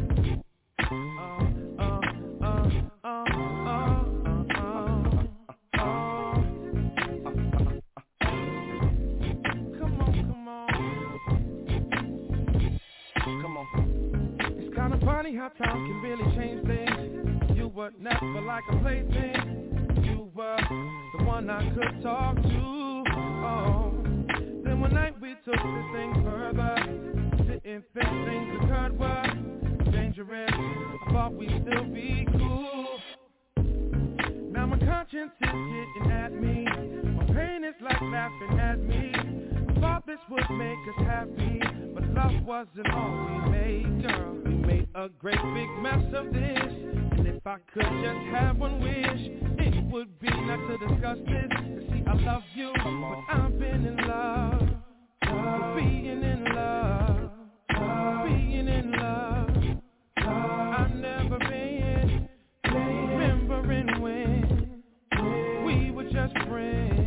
Funny how time can really change things. You were never like a plaything. You were the one I could talk to. Oh, then one night we took this thing further. Didn't think things occurred were dangerous. I thought we'd still be cool. Now my conscience is getting at me. My pain is like laughing at me. I thought this would make us happy, but love wasn't all we made, girl. We made a great big mess of this, and if I could just have one wish, it would be not to discuss this. You see, I love you, but I've been in love, love. Being in love, love. Being in love, love. I've never been, remembering when we were just friends.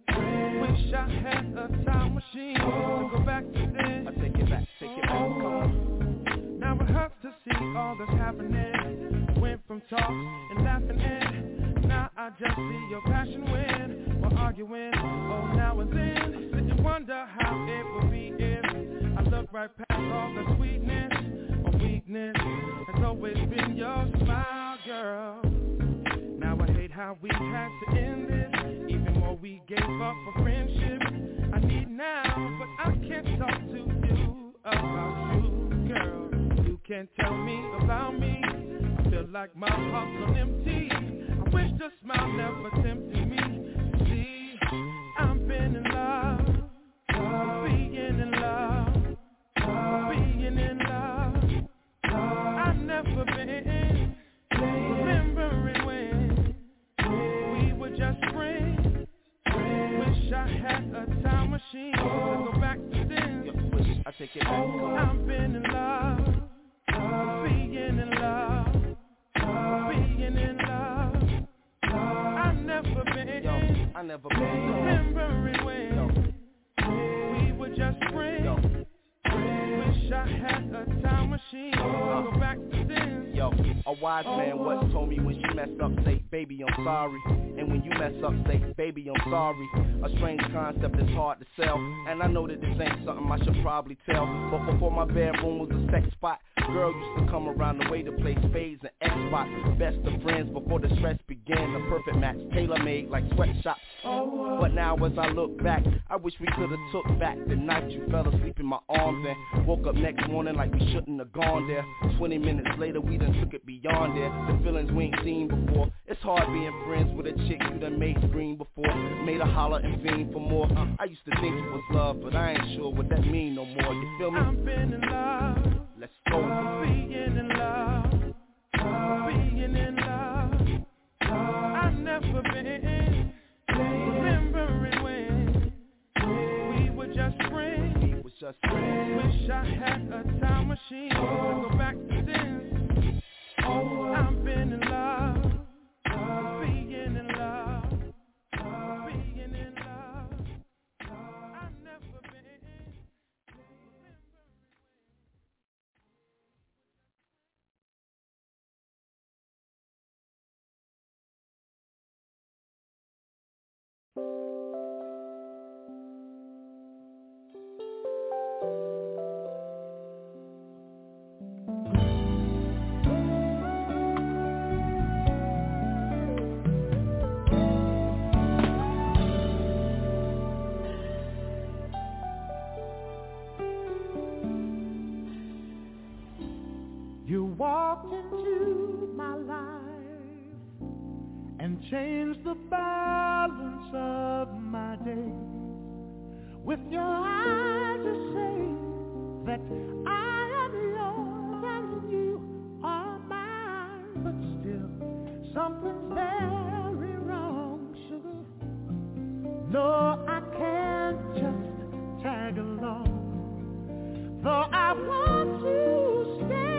Wish I had a time machine to go back to then. I take it back, take it back, come on. Now it hurts to see all that's happening. Went from talks and laughing in. Now I just see your passion win. We're arguing, oh now and then. I sit and wonder how it would be if I look right past all the sweetness. My weakness has always been your smile, girl. Now I hate how we had to end this. Even more we gave up for friendship. I need now, but I can't talk to you about you, girl. You can't tell me about me. I feel like my heart's on empty. I wish the smile never tempted me. See, I've been in love, love. Being in love, love. Being in love, love. I've never been remembering when we were just friends. Wish I had a time machine to go back to then. Yo, wish I take it back. I've been in love, love. Being in love, love. Being in love, love. I've never been, Yo, I never been remembering when Yo. we were just friends. Yo. Wish I had a time machine to go back to then. Yo, a wise man once told me when you mess up, say, baby, I'm sorry. And when you mess up, say, baby, I'm sorry. A strange concept that's hard to sell, and I know that this ain't something I should probably tell. But before my bedroom was a sex spot, girl used to come around the way to play spades and Xbox. Best of friends before the stress began. The perfect match, tailor-made like sweatshops. But now as I look back, I wish we could've took back the night you fell asleep in my arms and woke up next morning like we shouldn't have gone there. Twenty minutes later, we done took it beyond there. The feelings we ain't seen before. It's hard being friends with a chick you done made scream before. Made her holler and fiend for more. I used to think it was love, but I ain't sure what that mean no more. You feel me? I've been in love. Let's go. Being in love, being in love, I've never been remembering when we were just friends. We was just friends. Wish I had a time machine to go back to then. I've been in love, being in love, being in love, I've never been. You walked into my life and changed the balance of my day. With your eyes you say that I am yours and you are mine. But still, something's very wrong, sugar. No, I can't just tag along. Though I want to stay,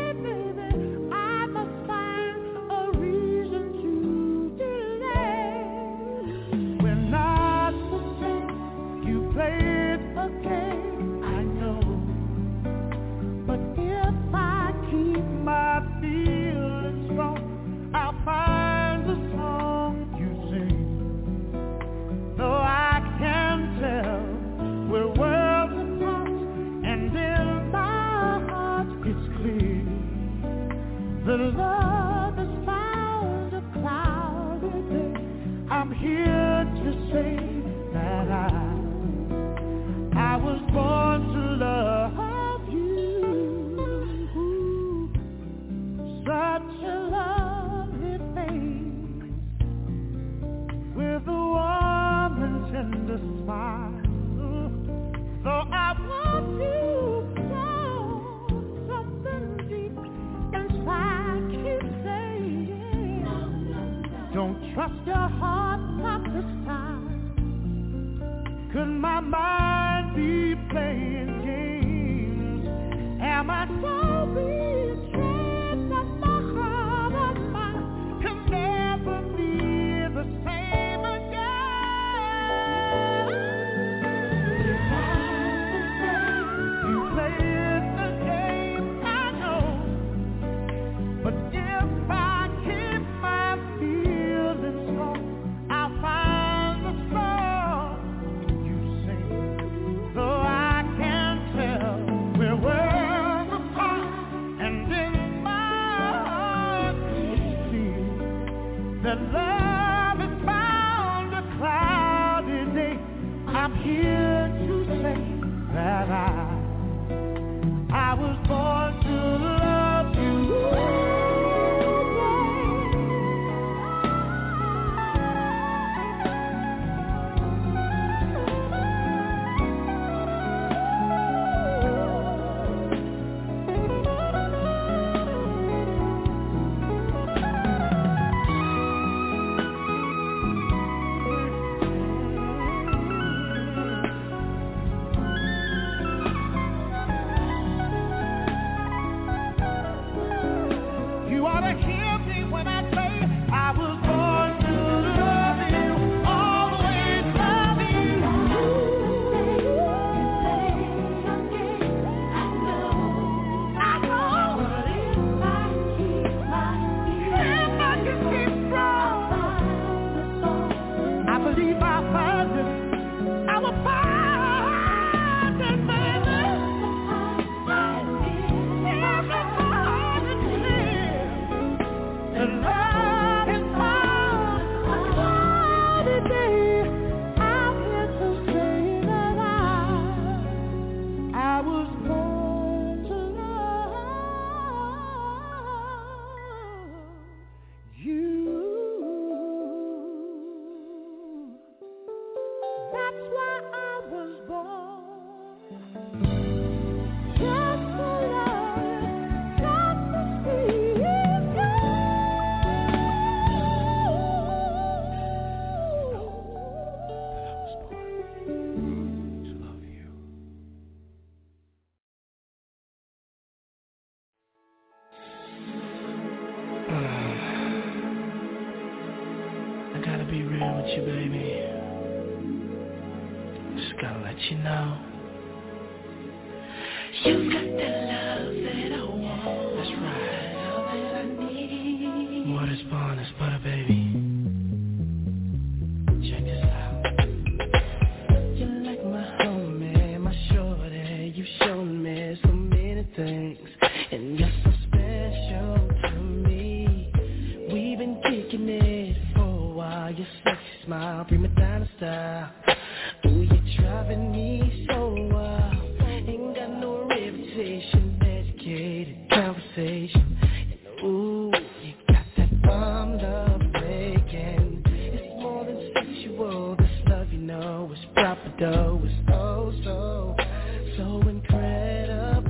Don't trust your heart, not this time. Could my mind be playing games? Am I so betrayed that my heart of mine can never be the same again? You played the game, I know, but if I keep my feelings strong, I'll find the song you sing. Though I can't tell, we're worlds apart, and in my heart you see that love has found a cloudy day. I'm here to say that I I was born to love you. You ought to hear me when I say I was born to love you, always love you. I know, but if I keep my if I can keep strong, I believe I'll find it. I will find it, baby. The love is found cloudy day. I'm here to say that I I was born to love you. That's why I was born. Just to love, just to see you. I gotta be real with you, baby. Just gotta let you know. You got that love that I want. That's right. Love that I need. What is born is butter, baby. Check this out. You're like my homie, my shorty. You've shown me so many things, and you're so special to me. We've been kicking it for a while. Your sexy smile, prima donna style. Ooh, you're driving me so wild. Ain't got no reputation, educated conversation. And ooh, you got that bomb love breaking. It's more than sexual. This love, you know, is proper dough. It's oh so, so incredible.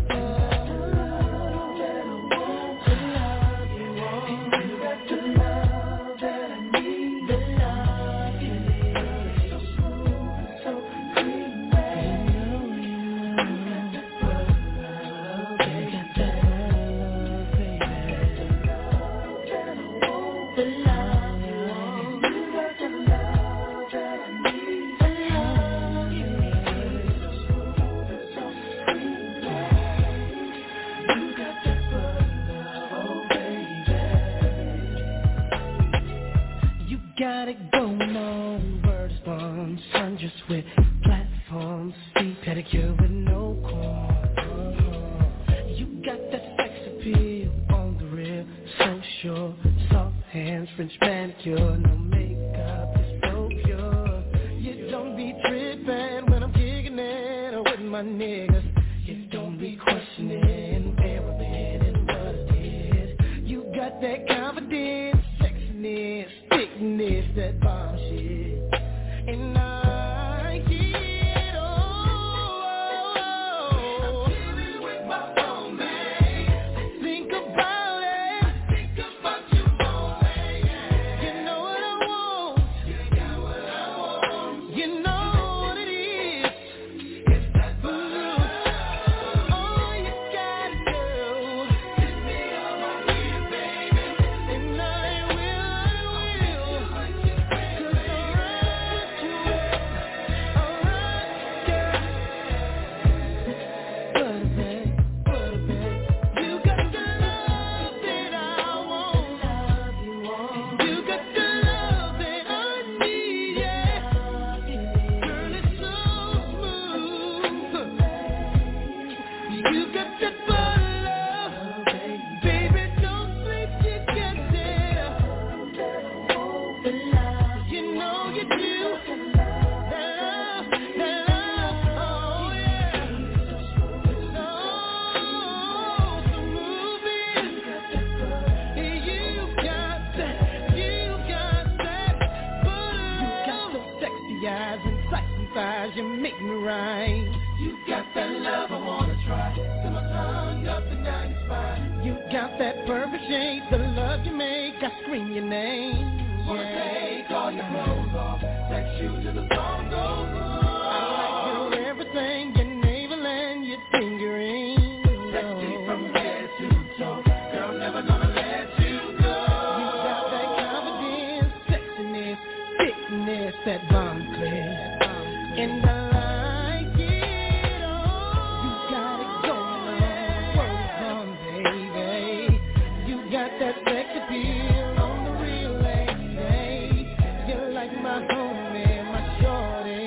Got it going on, bird spun, sundress with platforms, feet pedicure with no corn. You got that sex appeal on the real, so sure. Soft hands, French manicure, no makeup, it's so pure. You don't be tripping when I'm kicking it with my niggas. You don't be questioning where we've been and what it is. You got that confidence, sexiness, thickness, that bomb shit. And I get oh, I'm feeling with my phone, man. Think about it. Think about you, phone, man. You know what eyes, you make me right. You got that love I wanna try. Set my tongue up and down your spine. You got that perfect shape, the love you make, I scream your name. Wanna take all your clothes off, sex you till the song goes on. I like your everything, your navel and your fingering. Sexy from head to toe, girl, never gonna let you go. You got that confidence, sexiness, thickness, that bomb clear. And I like it all. You got it going on, words on, baby. You got that sex appeal on the real lady. You're like my homie, my shorty.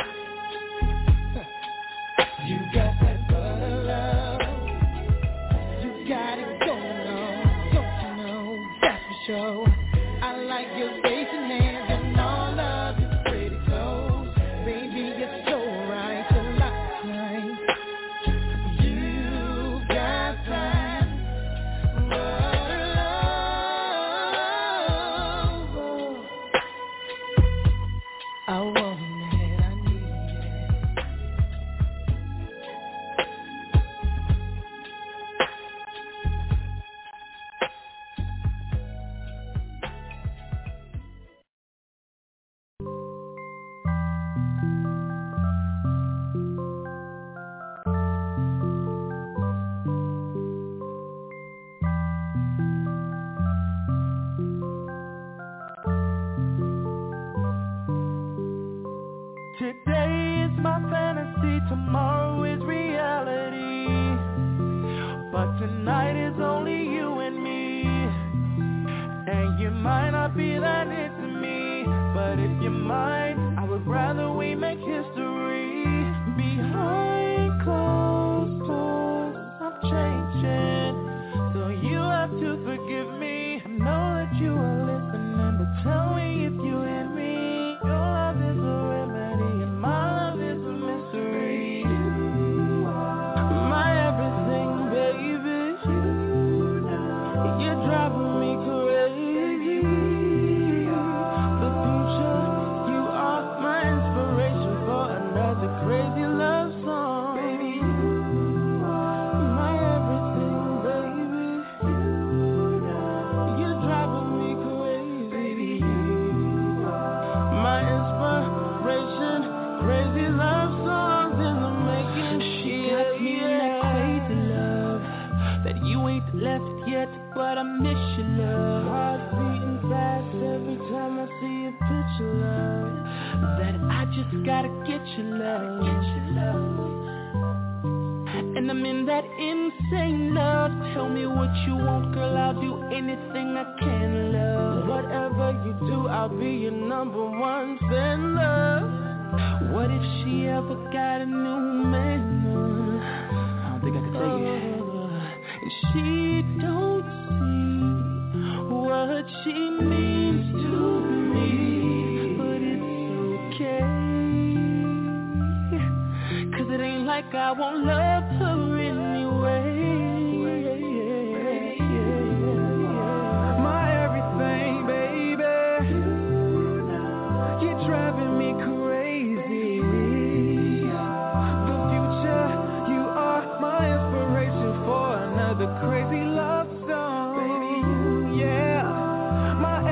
You got that butter love. You got it going on, don't you know? That's for sure. I like your face and hands and all of your pretty clothes. Baby, you're so right, you're like mine. You got that butter love. I want it, I need it. Today is my fantasy, tomorrow is reality. But tonight is only you and me. And you might not be that into me, but if you're mine, I would rather we make history. Behind closed doors, I'm changing, so you have to forgive me. I know that you are listening, but tell me if you hear me. Your love is a remedy, and my love is a mystery. My everything, baby. You're driving me crazy. The future, you are my inspiration for another crazy love song. Baby, my everything, baby. You're driving me crazy. Baby, my inspiration, crazy love songs in the making. She got me in that crazy love that you ain't left yet, but I miss your love. Heart beating fast every time I see a picture, love. That I just gotta get your love. Get your love. And I'm in that insane love. Tell me what you want, girl, I'll do anything I can, love. Whatever you do, I'll be your number one fan, love. What if she ever got a new man? I don't think I can take it. And she don't see what she means to me, but it's okay, 'cause it ain't like I won't love her anyway. My everything, baby. You're driving me crazy. The future, you are my inspiration for another crazy love song. Baby, yeah. My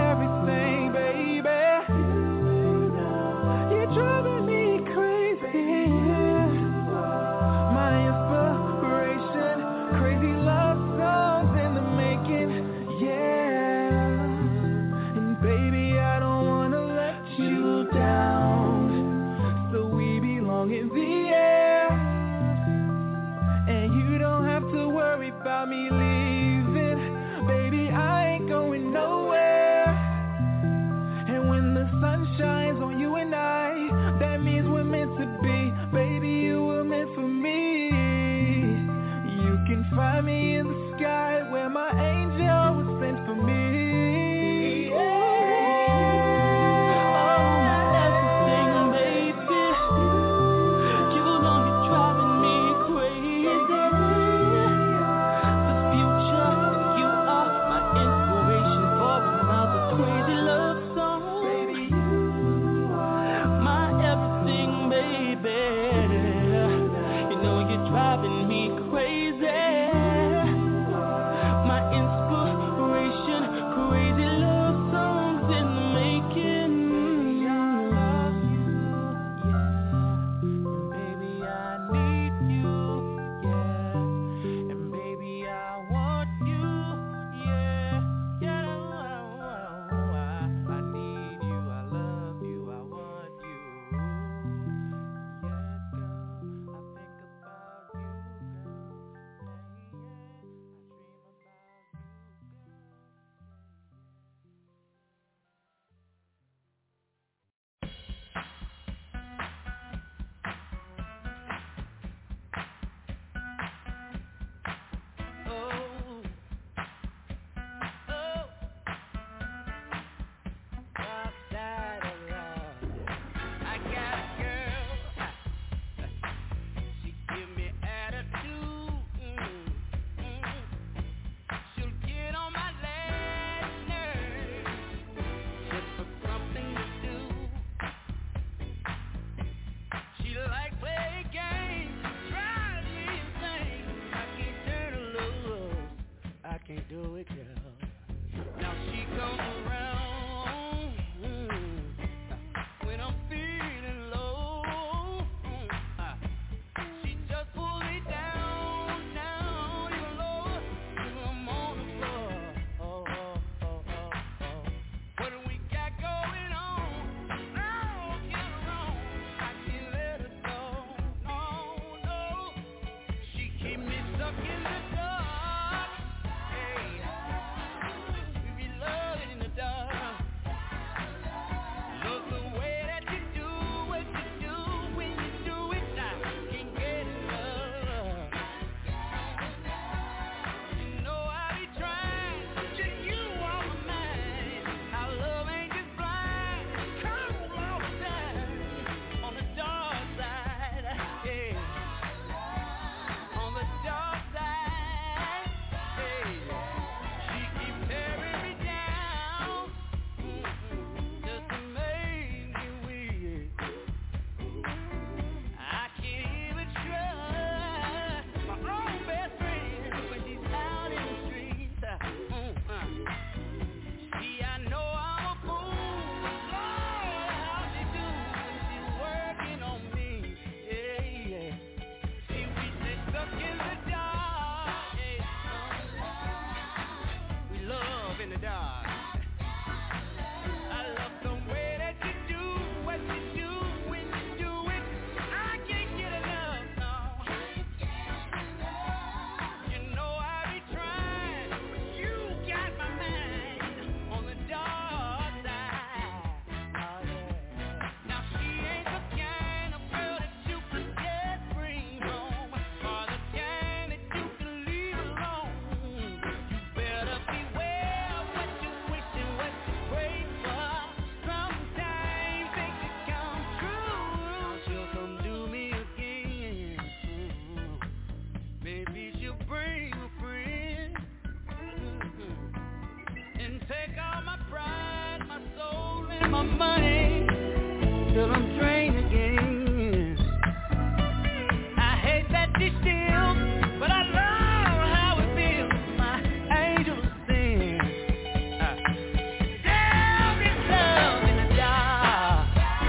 money till I'm drained again. I hate that she steals, but I love how it feels. My angel sings. Uh, down this love in the dark,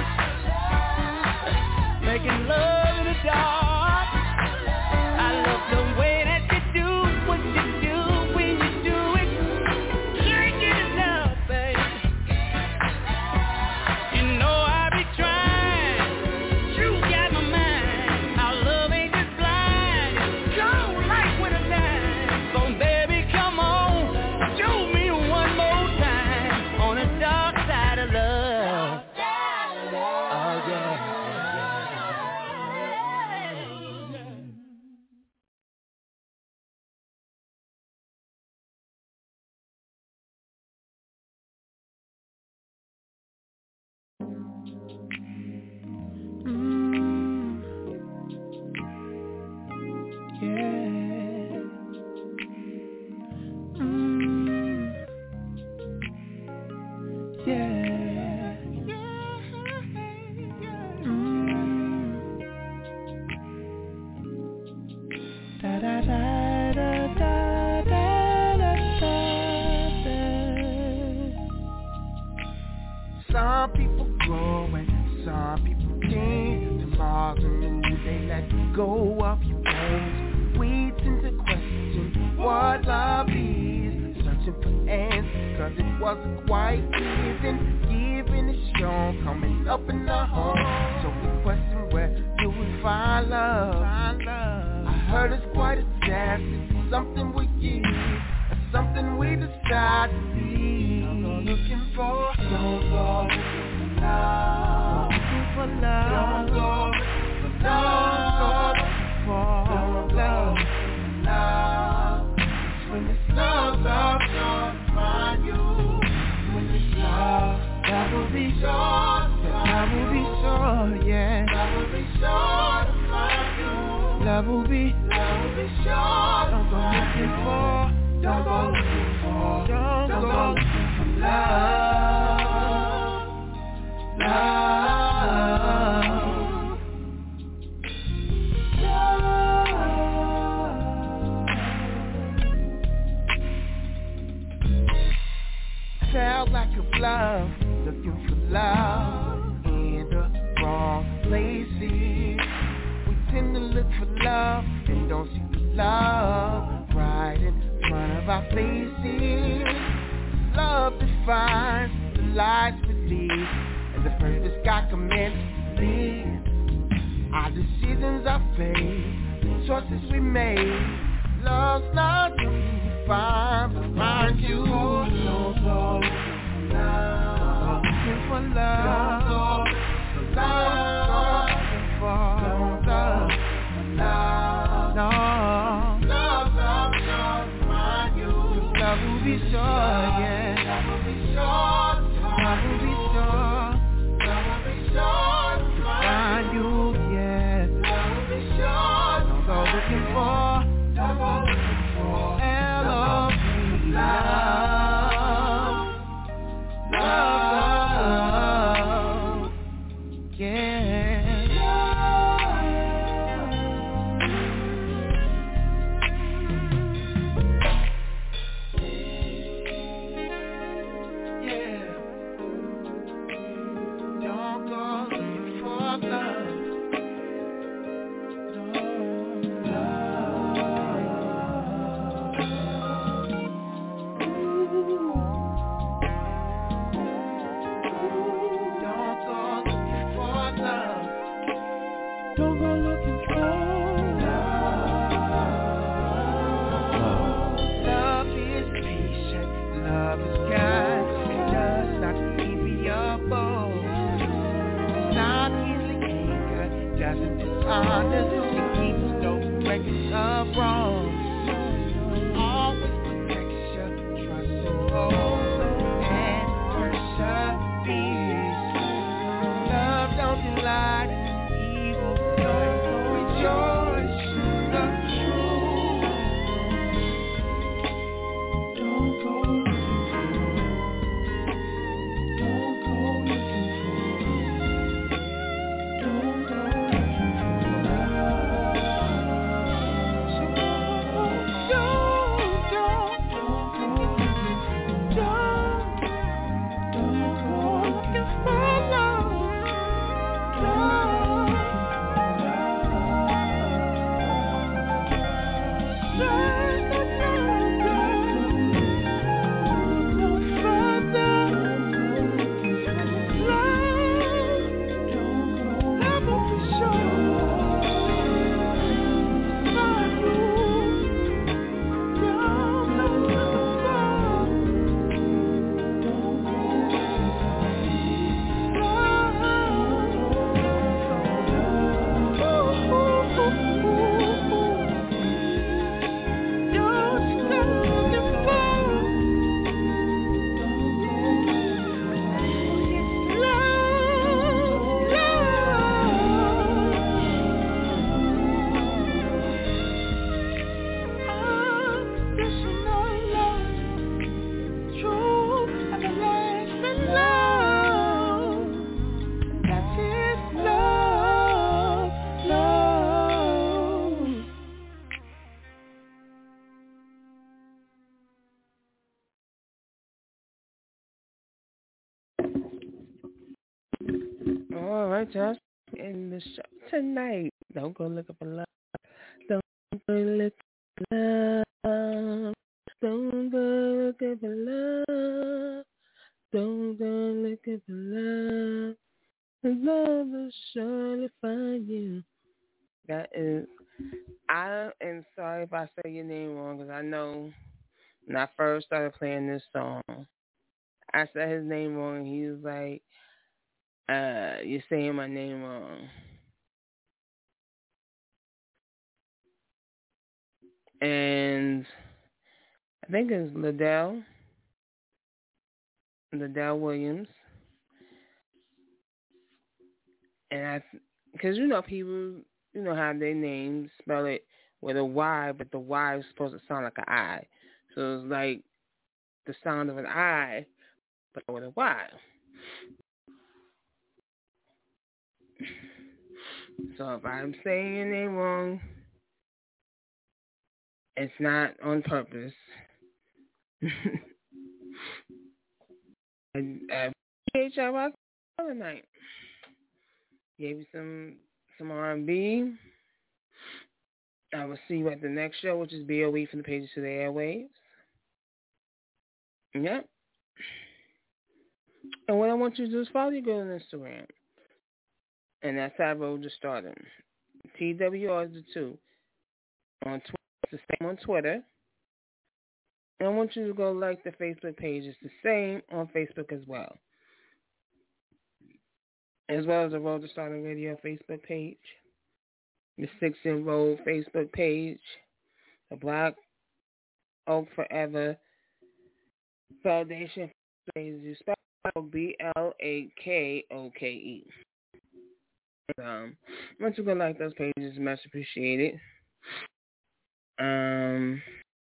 making love in the dark. I love the way that you do what you do when you do it. Can't get enough, baby. You know I be trying. You got my mind. Our love ain't just blind. It's cold like winter time. So baby, come on, show me one more time on the dark side of love. Oh yeah. Mm, yeah. Mm, yeah. Mm, da da da da da da da da. Some people grow and some people can't. Tomorrow's a new day, let go of your pains. We tend to question what love is, searching for answers, cause it wasn't quite given. Giving is strong, coming up in the home. So we question, where do we find love? I heard it's quite a task, it's something we give, it's something we decide to be. Looking for, don't go looking for love, looking for love, don't go for love, don't go for love. When it's love, love, sure to find you. When it's love, that will be sure, that will be sure, yeah. That will be sure to find you. Love will be, love will be sure. Don't go looking for, don't go looking for, don't go looking for love, love. Felt like a bluff, looking for love in the wrong places. We tend to look for love and don't see the love right in front of our faces. Love defines the lives we live, and the purpose God commands us to live. Our decisions are faith, the choices we make. Love's not easy to find, but find you. Don't go looking for love, looking for love, don't go looking for love, no. Love, love, sure to find you. Love will be sure, yeah. Love will be sure, love will be sure, love will be sure to find you, yeah. Love will be sure, don't go looking for, don't go looking for L O V E, love, love, yeah. Don't go looking for love. Don't go looking for love. Love is patient, love is kind, it does not envy your foes. It's not easily angered, doesn't dishonor, it keeps no record of wrong. Always protects you, trust and hope, and perseveres. Love don't lie. Rejoice in the truth. Don't go looking for, don't go looking All right, y'all. In the show tonight. Don't go looking for love. Don't go looking for love. Don't go looking for love. Don't go looking for love. Love will surely find you. That is, I am sorry if I say your name wrong, because I know when I first started playing this song, I said his name wrong, and he was like, uh, you're saying my name wrong. And I think it's Liddell, Liddell Williams. And I, because you know people, you know how their names spell it with a Y, but the Y is supposed to sound like an I. So it's like the sound of an I, but with a Y. So if I'm saying your name wrong, it's not on purpose. I, I appreciate y'all rock tonight. Gave you some some R and B. I will see you at the next show, which is B O E from the Pages to the Airwaves. Yep. And what I want you to do is follow your girl on Instagram. And that's how Road to Stardom. T W R is the two. On Twitter, it's the same on Twitter. And I want you to go like the Facebook page. It's the same on Facebook as well. As well as the Road to Stardom Radio Facebook page. The Six in Road Facebook page. The Black Oak Forever Foundation page. You spell B L A K O K E. Um, once you go like those pages, much appreciated. Um,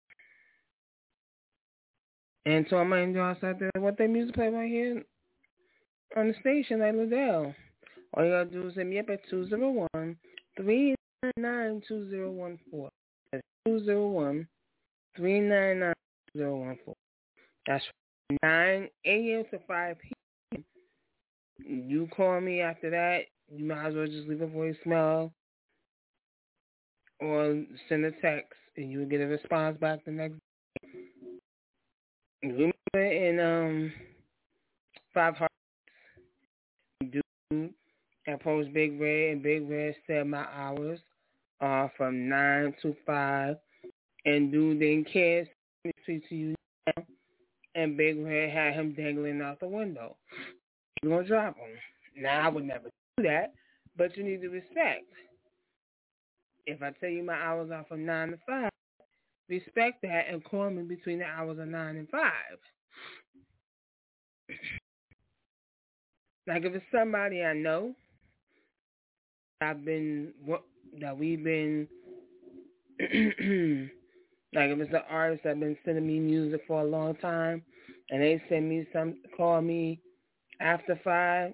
and so I might enjoy out there what their music play right here on the station at Liddell. All you gotta do is hit me up at two zero one, three nine nine, two zero one four. That's two zero one, three nine nine, two zero one four. That's from nine a.m. to five p.m. You call me after that. You might as well just leave a voicemail or send a text, and you will get a response back the next day. Remember in um, Five Hearts, dude, I post Big Red, and Big Red said my hours are from nine to five, and dude didn't care, to speak to you now, and Big Red had him dangling out the window. You're going to drop him. Now, I would never do that, but you need to respect. If I tell you my hours are from nine to five, respect that and call me between the hours of nine and five. Like if it's somebody I know, I've been that we've been like if it's an artist that's been sending me music for a long time, and they send me some, call me after five,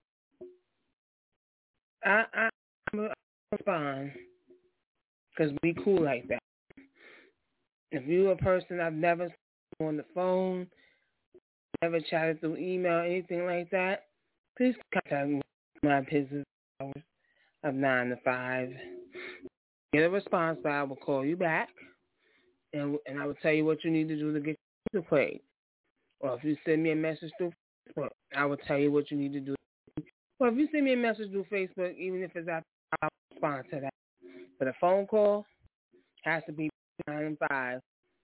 I I I'm respond because we cool like that. If you're a person I've never seen on the phone, never chatted through email, anything like that, please contact me. My business hours of nine to five. Get a response, but I will call you back, and and I will tell you what you need to do to get you to play. Or if you send me a message through Facebook, I will tell you what you need to do. Well, if you send me a message through Facebook, even if it's after, I'll respond to that. But a phone call has to be nine and five,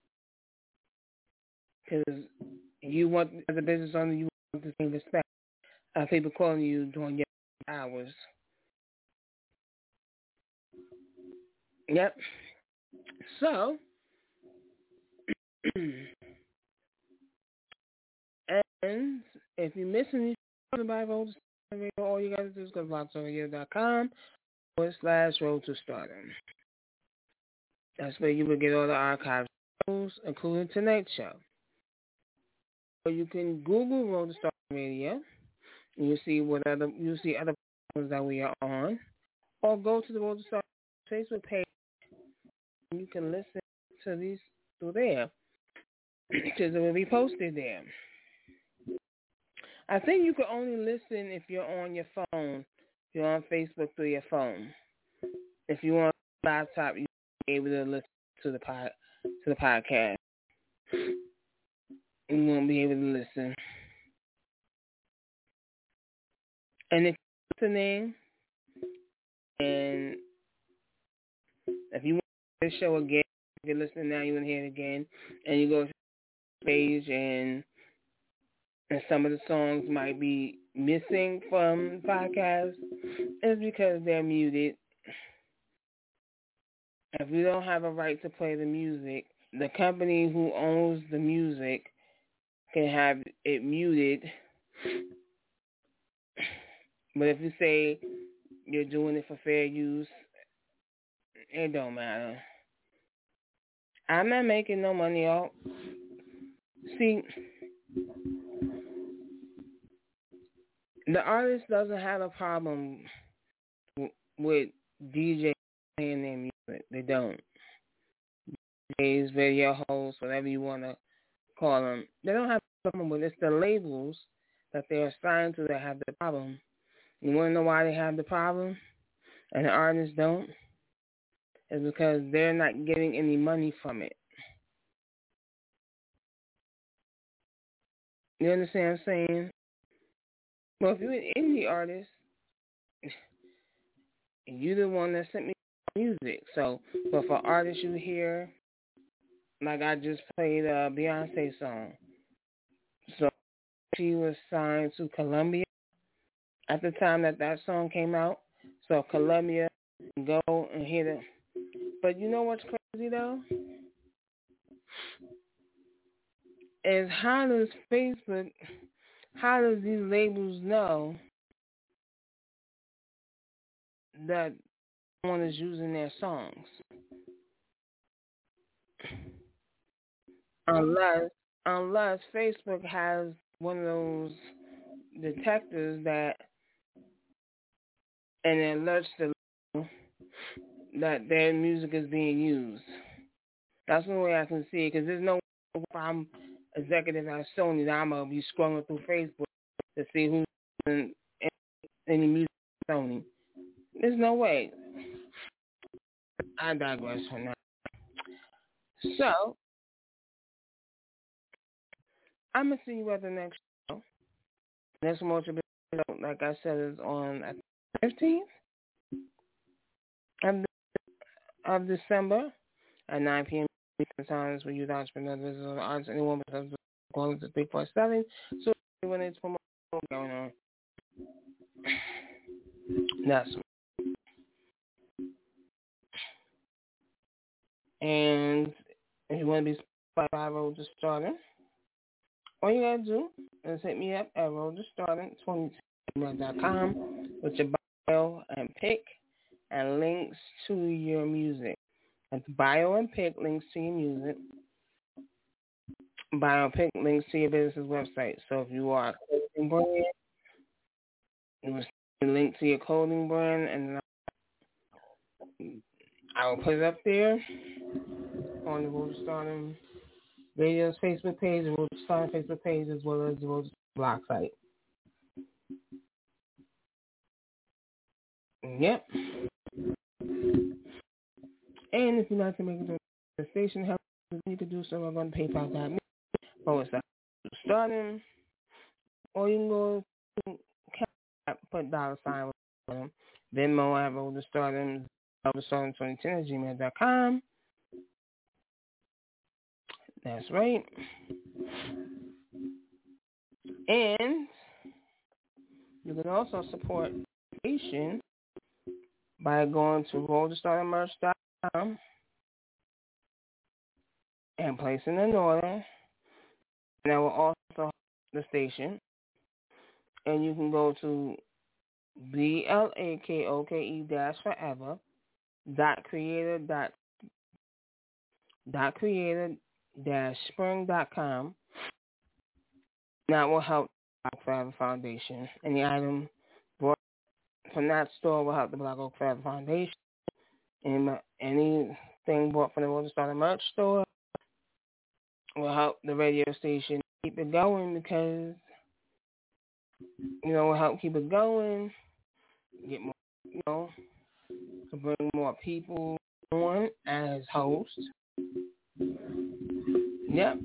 because you want, as a business owner, you want the same respect of people calling you during your hours. Yep. So, and if you're missing these Bible, all you got to do is go to blog talk radio dot com forward slash road to stardom. That's where you will get all the archive shows, including tonight's show. Or you can Google Road to Stardom Radio, and you'll see what other you'll see other programs that we are on. Or go to the Road to Stardom Facebook page, and you can listen to these through there, because it will be posted there. I think you can only listen if you're on your phone. If you're on Facebook through your phone. If you're on a laptop, you'll be able to listen to the pod, to the podcast. You won't be able to listen. And if you're listening, and if you want to hear the show again, if you're listening now, you want to hear it again, and you go to the page, and and some of the songs might be missing from the podcast, it's because they're muted. If we don't have a right to play the music, the company who owns the music can have it muted. But if you say you're doing it for fair use, it don't matter. I'm not making no money off. See, the artist doesn't have a problem w- with D Js playing their music. They don't. D Js, video hosts, whatever you want to call them, they don't have a problem with it. It's the labels that they're assigned to that have the problem. You want to know why they have the problem and the artists don't? It's because they're not getting any money from it. You understand what I'm saying? Well, if you're an indie artist, you're the one that sent me music. So, but for artists you hear, like I just played a Beyonce song. So she was signed to Columbia at the time that that song came out. So Columbia, go and hear it. But you know what's crazy though? Is how does Facebook, how does these labels know that someone is using their songs? Unless, unless Facebook has one of those detectors that, and it alerts the label that their music is being used. That's the way I can see it, because there's no way if I'm executive at Sony that I'm going to be scrolling through Facebook to see who's in any music at Sony. There's no way. I digress from that. So, I'm going to see you at the next show. Next Motor, like I said, is on the fifteenth of, of December at nine p.m. times for youth entrepreneurs, business and arts, anyone because the calling to three four seven. So when it's promotion going on, that's and if you want to be by Road to Starting, all you gotta do is hit me up at road to starting twenty dot com with your bio and pic and links to your music. That's bio and pic, links to your music. Bio and pic, links to your business's website. So if you are a clothing brand, you will see a link to your clothing brand, and I will put it up there on the Road to Starting Radio's Facebook page, the Road to Starting Facebook page, as well as the Road to blog site. Yep. And if you'd like to make it to the station, help you can do so by going to PayPal dot me forward slash starting, or you can go to Cap, put dollar sign with them. Venmo at Road to Starting, Road to Starting twenty ten at gmail dot com. That's right. And you can also support the station by going to road to starting merch dot com and placing an order. And that will also help the station. And you can go to B L A K O K E dash forever dot creator dot dot creator dash spring dot com. That will help the Black Forever Foundation. Any item brought from that store will help the Black Oak Forever Foundation. And anything bought from the Road to Starting merch store will help the radio station keep it going, because you know, help keep it going, get more, you know, to bring more people on as hosts. Yep.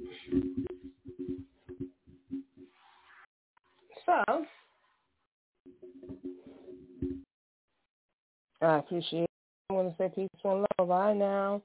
So, I appreciate it. I want to say peace and love. Bye now.